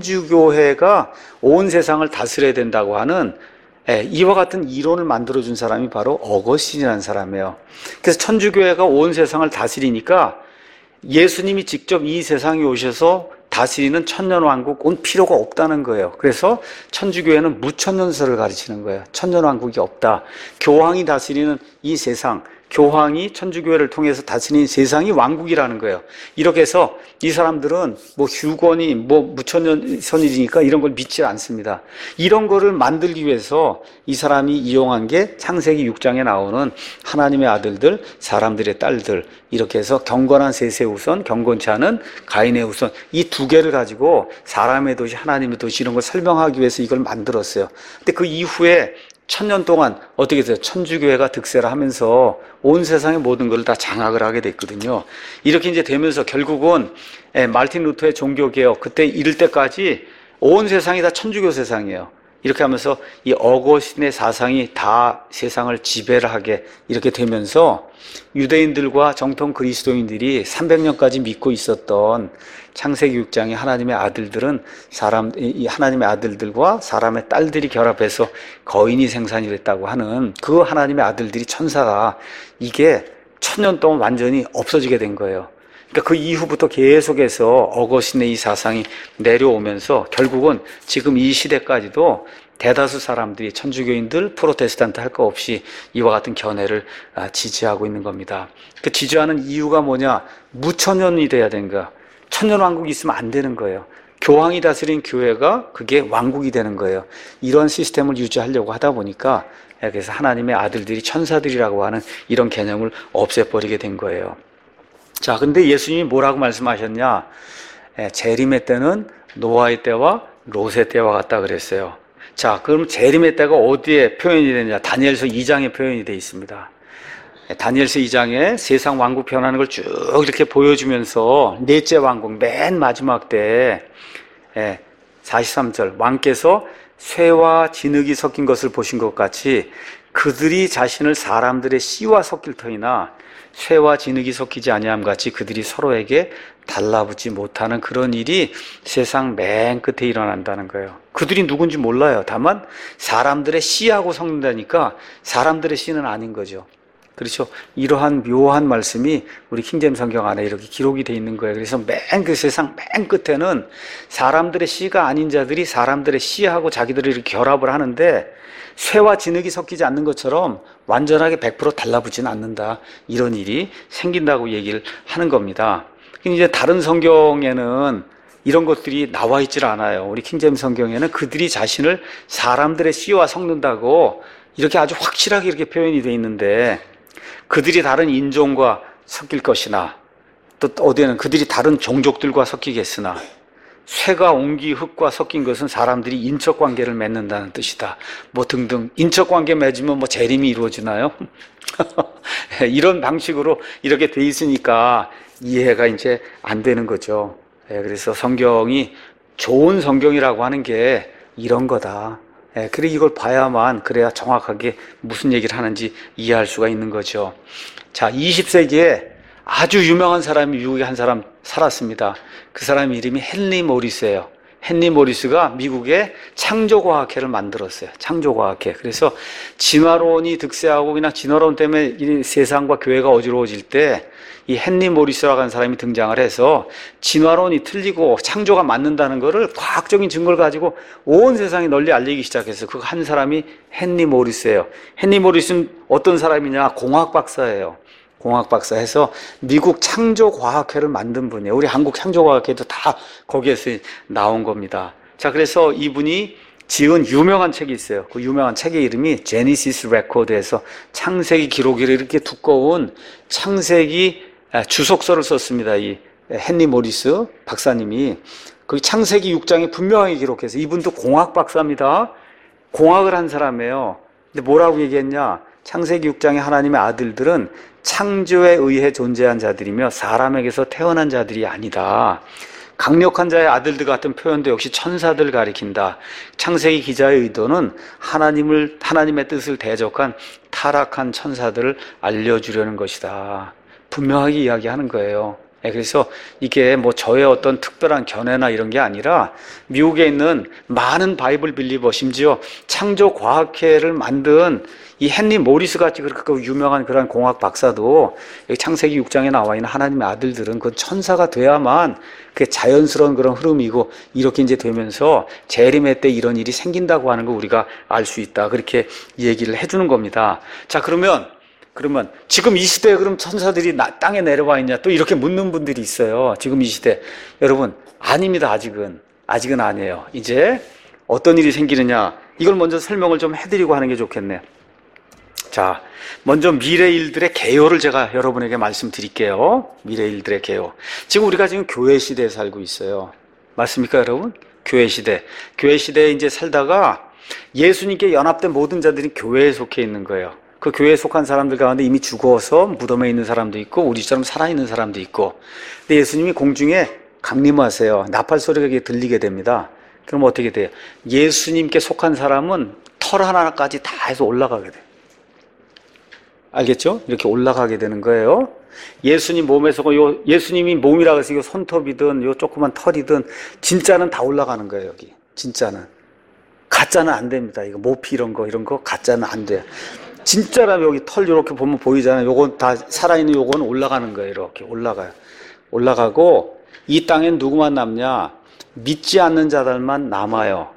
천주교회가 온 세상을 다스려야 된다고 하는 이와 같은 이론을 만들어준 사람이 바로 어거스틴이라는 사람이에요. 그래서 천주교회가 온 세상을 다스리니까 예수님이 직접 이 세상에 오셔서 다스리는 천년왕국 온 필요가 없다는 거예요. 그래서 천주교회는 무천년설을 가르치는 거예요. 천년왕국이 없다. 교황이 다스리는 이 세상, 교황이 천주교회를 통해서 다스리는 세상이 왕국이라는 거예요. 이렇게 해서 이 사람들은 뭐 휴건이 무천년선이니까 이런 걸 믿지 않습니다. 이런 거를 만들기 위해서 이 사람이 이용한 게 창세기 6장에 나오는 하나님의 아들들, 사람들의 딸들, 이렇게 해서 경건한 셋의 후손, 경건치 않은 가인의 후손, 이 두 개를 가지고 사람의 도시, 하나님의 도시 이런 걸 설명하기 위해서 이걸 만들었어요. 근데 그 이후에 1000년 동안 어떻게 돼요? 천주교회가 득세를 하면서 온 세상의 모든 것을 다 장악을 하게 됐거든요. 이렇게 이제 되면서 결국은 말틴 루터의 종교개혁, 그때 이를 때까지 온 세상이 다 천주교 세상이에요. 이렇게 하면서 이 어거스틴의 사상이 다 세상을 지배를 하게 이렇게 되면서 유대인들과 정통 그리스도인들이 300년까지 믿고 있었던 창세기 6장의 하나님의 아들들은 하나님의 아들들과 사람의 딸들이 결합해서 거인이 생산이 됐다고 하는 그 하나님의 아들들이 천사가, 이게 1000년 동안 완전히 없어지게 된 거예요. 그러니까 그 이후부터 계속해서 어거스틴의 이 사상이 내려오면서 결국은 지금 이 시대까지도 대다수 사람들이, 천주교인들, 프로테스탄트 할 거 없이 이와 같은 견해를 지지하고 있는 겁니다. 그 지지하는 이유가 뭐냐? 무천년이 돼야 되는 거야. 천년왕국이 있으면 안 되는 거예요. 교황이 다스린 교회가 그게 왕국이 되는 거예요. 이런 시스템을 유지하려고 하다 보니까, 그래서 하나님의 아들들이 천사들이라고 하는 이런 개념을 없애버리게 된 거예요. 자, 근데 예수님이 뭐라고 말씀하셨냐? 재림의 때는 노아의 때와 롯의 때와 같다 그랬어요. 자, 그럼 재림의 때가 어디에 표현이 되느냐? 다니엘서 2장에 표현이 되어 있습니다. 다니엘서 2장에 세상 왕국 변하는 걸 쭉 이렇게 보여주면서 넷째 왕국 맨 마지막 때 43절, 왕께서 쇠와 진흙이 섞인 것을 보신 것 같이 그들이 자신을 사람들의 씨와 섞일 터이나 쇠와 진흙이 섞이지 아니함 같이 그들이 서로에게 달라붙지 못하는 그런 일이 세상 맨 끝에 일어난다는 거예요. 그들이 누군지 몰라요. 다만 사람들의 씨하고 섞는다니까 사람들의 씨는 아닌 거죠. 그렇죠. 이러한 묘한 말씀이 우리 킹제임스 성경 안에 이렇게 기록이 되어 있는 거예요. 그래서 맨 그 세상 맨 끝에는 사람들의 씨가 아닌 자들이 사람들의 씨하고 자기들이 이렇게 결합을 하는데, 쇠와 진흙이 섞이지 않는 것처럼 완전하게 100% 달라붙지는 않는다. 이런 일이 생긴다고 얘기를 하는 겁니다. 이제 다른 성경에는 이런 것들이 나와 있질 않아요. 우리 킹제임스 성경에는 그들이 자신을 사람들의 씨와 섞는다고 이렇게 아주 확실하게 이렇게 표현이 되어 있는데, 그들이 다른 인종과 섞일 것이나, 또 어디에는 그들이 다른 종족들과 섞이겠으나, 쇠가 옹기 흙과 섞인 것은 사람들이 인적 관계를 맺는다는 뜻이다. 뭐 등등. 인적 관계 맺으면 뭐 재림이 이루어지나요? 이런 방식으로 이렇게 돼 있으니까 이해가 이제 안 되는 거죠. 그래서 성경이 좋은 성경이라고 하는 게 이런 거다. 그래 이걸 봐야만 그래야 정확하게 무슨 얘기를 하는지 이해할 수가 있는 거죠. 자, 20세기에 아주 유명한 사람이 미국에 한 사람 살았습니다. 그 사람 이름이 헨리 모리스예요. 헨리 모리스가 미국의 창조과학회를 만들었어요. 창조과학회. 그래서 진화론이 득세하고 그냥 진화론 때문에 이 세상과 교회가 어지러워질 때 이 헨리 모리스라고 하는 사람이 등장을 해서 진화론이 틀리고 창조가 맞는다는 것을 과학적인 증거를 가지고 온 세상에 널리 알리기 시작했어요. 그 한 사람이 헨리 모리스예요. 헨리 모리스는 어떤 사람이냐? 공학 박사예요. 공학 박사 해서 미국 창조과학회를 만든 분이에요. 우리 한국 창조과학회도 다 거기에서 나온 겁니다. 자, 그래서 이분이 지은 유명한 책이 있어요. 그 유명한 책의 이름이 제니시스 레코드에서 창세기 기록이라 이렇게 두꺼운 창세기 주석서를 썼습니다. 이 헨리 모리스 박사님이 그 창세기 6장에 분명하게 기록해서 이분도 공학 박사입니다. 공학을 한 사람이에요. 근데 뭐라고 얘기했냐? 창세기 6장의 하나님의 아들들은 창조에 의해 존재한 자들이며 사람에게서 태어난 자들이 아니다. 강력한 자의 아들들 같은 표현도 역시 천사들 가리킨다. 창세기 기자의 의도는 하나님의 뜻을 대적한 타락한 천사들을 알려주려는 것이다. 분명하게 이야기하는 거예요. 그래서 이게 뭐 저의 어떤 특별한 견해나 이런 게 아니라 미국에 있는 많은 바이블 빌리버, 심지어 창조과학회를 만든 이 헨리 모리스 같이 그렇게 유명한 그런 공학 박사도 여기 창세기 6장에 나와 있는 하나님의 아들들은 그 천사가 돼야만 그게 자연스러운 그런 흐름이고 이렇게 이제 되면서 재림의 때 이런 일이 생긴다고 하는 거 우리가 알 수 있다. 그렇게 얘기를 해주는 겁니다. 자, 그러면 지금 이 시대에 그럼 천사들이 땅에 내려와 있냐? 또 이렇게 묻는 분들이 있어요. 지금 이 시대. 여러분, 아닙니다. 아직은 아니에요. 이제 어떤 일이 생기느냐? 이걸 먼저 설명을 좀 해드리고 하는 게 좋겠네요. 자, 먼저 미래 일들의 개요를 제가 여러분에게 말씀드릴게요. 미래 일들의 개요. 지금 우리가 지금 교회 시대에 살고 있어요. 맞습니까, 여러분? 교회 시대. 교회 시대에 이제 살다가 예수님께 연합된 모든 자들이 교회에 속해 있는 거예요. 그 교회에 속한 사람들 가운데 이미 죽어서 무덤에 있는 사람도 있고 우리처럼 살아있는 사람도 있고. 근데 예수님이 공중에 강림하세요. 나팔 소리가 들리게 됩니다. 그럼 어떻게 돼요? 예수님께 속한 사람은 털 하나까지 다 해서 올라가게 돼요. 알겠죠? 이렇게 올라가게 되는 거예요. 예수님 몸에서 예수님이 몸이라고 해서 이거 손톱이든 요 조그만 털이든 진짜는 다 올라가는 거예요. 여기 진짜는. 가짜는 안 됩니다. 이거 모피 이런 거 가짜는 안 돼요. 진짜라면 여기 털 이렇게 보면 보이잖아요. 요건 다 살아있는 요건 올라가는 거예요. 이렇게 올라가요. 올라가고 이 땅엔 누구만 남냐? 믿지 않는 자들만 남아요.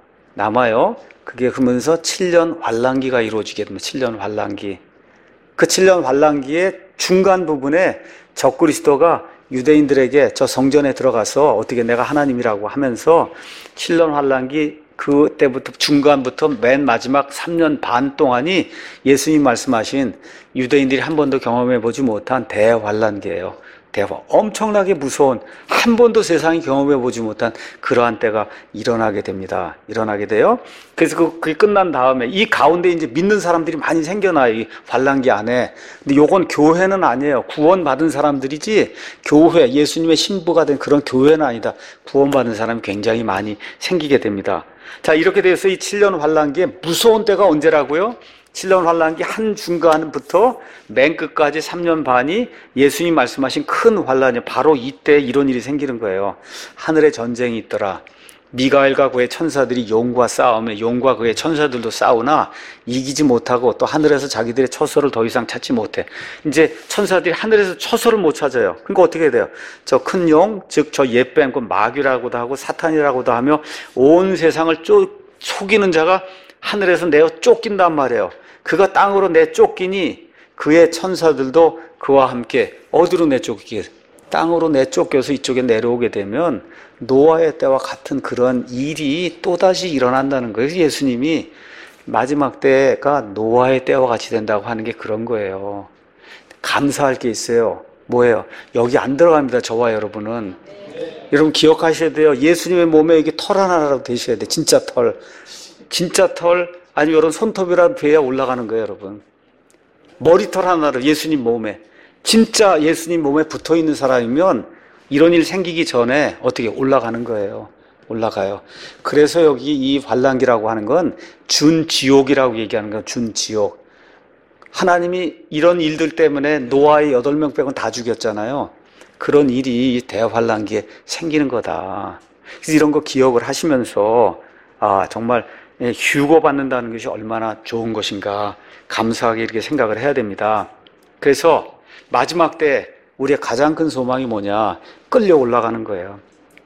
그게 그러면서 7년 환란기가 이루어지게 됩니다. 7년 환란기. 그 7년 환란기의 중간 부분에 적그리스도가 유대인들에게 저 성전에 들어가서 어떻게 내가 하나님이라고 하면서 7년 환란기 그때부터 중간부터 맨 마지막 3년 반 동안이 예수님 말씀하신 유대인들이 한 번도 경험해 보지 못한 대환란기예요. 엄청나게 무서운, 한 번도 세상이 경험해 보지 못한 그러한 때가 일어나게 됩니다. 일어나게 돼요. 그래서 그게 끝난 다음에 이 가운데 이제 믿는 사람들이 많이 생겨나요. 이 환란기 안에. 근데 요건 교회는 아니에요. 구원받은 사람들이지 교회, 예수님의 신부가 된 그런 교회는 아니다. 구원받은 사람이 굉장히 많이 생기게 됩니다. 자, 이렇게 돼서 이 7년 환란기에 무서운 때가 언제라고요? 7년 환란기 한 중간부터 맨 끝까지 3년 반이 예수님 말씀하신 큰 환란이 바로 이때 이런 일이 생기는 거예요. 하늘에 전쟁이 있더라. 미가엘과 그의 천사들이 용과 싸우며 용과 그의 천사들도 싸우나 이기지 못하고 또 하늘에서 자기들의 처소를 더 이상 찾지 못해. 이제 천사들이 하늘에서 처소를 못 찾아요. 그러니까 어떻게 돼요? 저 큰 용, 즉 저 옛뱀, 그 마귀라고도 하고 사탄이라고도 하며 온 세상을 속이는 자가 하늘에서 내어 쫓긴단 말이에요. 그가 땅으로 내쫓기니 그의 천사들도 그와 함께 어디로 내쫓기게? 땅으로 내쫓겨서 이쪽에 내려오게 되면 노아의 때와 같은 그런 일이 또다시 일어난다는 거예요. 예수님이 마지막 때가 노아의 때와 같이 된다고 하는 게 그런 거예요. 감사할 게 있어요. 뭐예요? 여기 안 들어갑니다. 저와 여러분은. 여러분 기억하셔야 돼요. 예수님의 몸에 이게 털 하나라도 되셔야 돼. 진짜 털. 진짜 털, 아니면 이런 손톱이라도 돼야 올라가는 거예요, 여러분. 머리털 하나로 예수님 몸에. 진짜 예수님 몸에 붙어 있는 사람이면 이런 일 생기기 전에 어떻게 올라가는 거예요. 올라가요. 그래서 여기 이 환란기라고 하는 건 준지옥이라고 얘기하는 거예요. 준지옥. 하나님이 이런 일들 때문에 노아의 8명 빼고는 다 죽였잖아요. 그런 일이 대환란기에 생기는 거다. 그래서 이런 거 기억을 하시면서 정말 휴거받는다는 것이 얼마나 좋은 것인가 감사하게 이렇게 생각을 해야 됩니다. 그래서 마지막 때 우리의 가장 큰 소망이 뭐냐? 끌려 올라가는 거예요.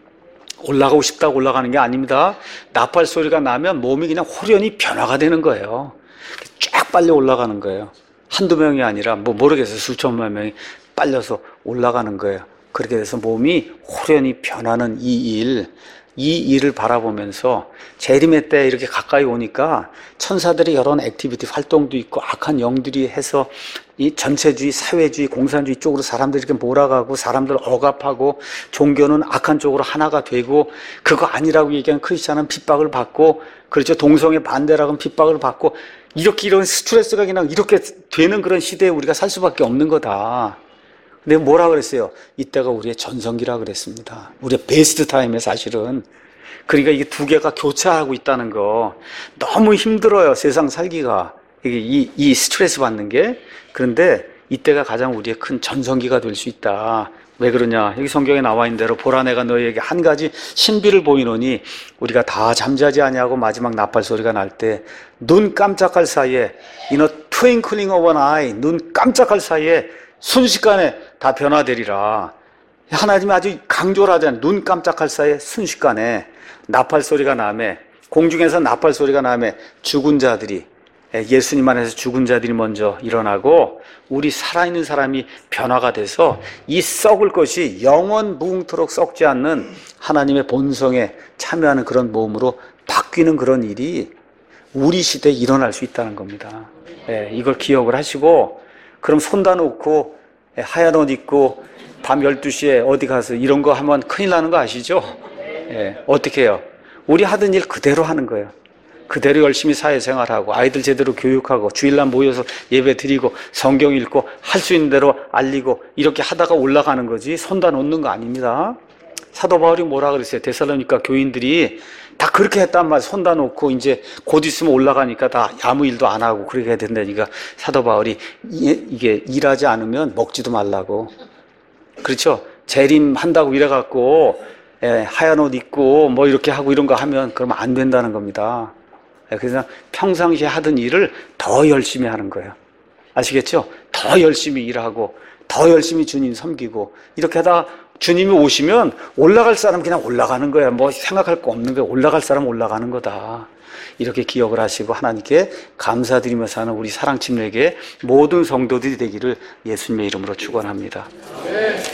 올라가고 싶다고 올라가는 게 아닙니다. 나팔 소리가 나면 몸이 그냥 홀연히 변화가 되는 거예요. 쫙 빨려 올라가는 거예요. 한두 명이 아니라 모르겠어요. 수천만 명이 빨려서 올라가는 거예요. 그렇게 돼서 몸이 홀연히 변하는 이 일을 바라보면서 재림의 때 이렇게 가까이 오니까 천사들이 여러 액티비티 활동도 있고 악한 영들이 해서 이 전체주의, 사회주의, 공산주의 쪽으로 사람들이 이렇게 몰아가고 사람들 억압하고 종교는 악한 쪽으로 하나가 되고 그거 아니라고 얘기한 크리스찬은 핍박을 받고 그렇죠. 동성애 반대라고 하면 핍박을 받고 이렇게 이런 스트레스가 그냥 이렇게 되는 그런 시대에 우리가 살 수밖에 없는 거다. 근데 뭐라 그랬어요? 이때가 우리의 전성기라 그랬습니다. 우리의 베스트 타임에 사실은. 그러니까 이게 두 개가 교차하고 있다는 거. 너무 힘들어요, 세상 살기가. 이 스트레스 받는 게. 그런데 이때가 가장 우리의 큰 전성기가 될 수 있다. 왜 그러냐? 여기 성경에 나와 있는 대로 보라 내가 너희에게 한 가지 신비를 보이노니 우리가 다 잠자지 아니하고 마지막 나팔 소리가 날 때 눈 깜짝할 사이에 in a twinkling of an eye 눈 깜짝할 사이에 순식간에 다 변화되리라. 하나님이 아주 강조를 하잖아요. 눈 깜짝할 사이에 순식간에 나팔 소리가 나매 공중에서 나팔 소리가 나매 죽은 자들이 예수님 안에서 죽은 자들이 먼저 일어나고 우리 살아있는 사람이 변화가 돼서 이 썩을 것이 영원 무궁토록 썩지 않는 하나님의 본성에 참여하는 그런 몸으로 바뀌는 그런 일이 우리 시대에 일어날 수 있다는 겁니다. 이걸 기억을 하시고 그럼 손 다 놓고 하얀 옷 입고 밤 12시에 어디 가서 이런 거 하면 큰일 나는 거 아시죠? 어떻게 해요? 우리 하던 일 그대로 하는 거예요. 그대로 열심히 사회생활하고 아이들 제대로 교육하고 주일날 모여서 예배 드리고 성경 읽고 할 수 있는 대로 알리고 이렇게 하다가 올라가는 거지 손 다 놓는 거 아닙니다. 사도 바울이 뭐라 그랬어요? 데살로니가 교인들이 다 그렇게 했단 말이에요. 손 다 놓고 이제 곧 있으면 올라가니까 다 아무 일도 안 하고 그렇게 해야 된다니까 사도 바울이 이게 일하지 않으면 먹지도 말라고. 그렇죠? 재림한다고 이래갖고 하얀 옷 입고 뭐 이렇게 하고 이런 거 하면 그러면 안 된다는 겁니다. 그래서 평상시에 하던 일을 더 열심히 하는 거예요. 아시겠죠? 더 열심히 일하고 더 열심히 주님 섬기고 이렇게 하다가 주님이 오시면 올라갈 사람 그냥 올라가는 거야. 뭐 생각할 거 없는 거야. 올라갈 사람 올라가는 거다. 이렇게 기억을 하시고 하나님께 감사드리며 사는 우리 사랑침례교회 모든 성도들이 되기를 예수님의 이름으로 축원합니다.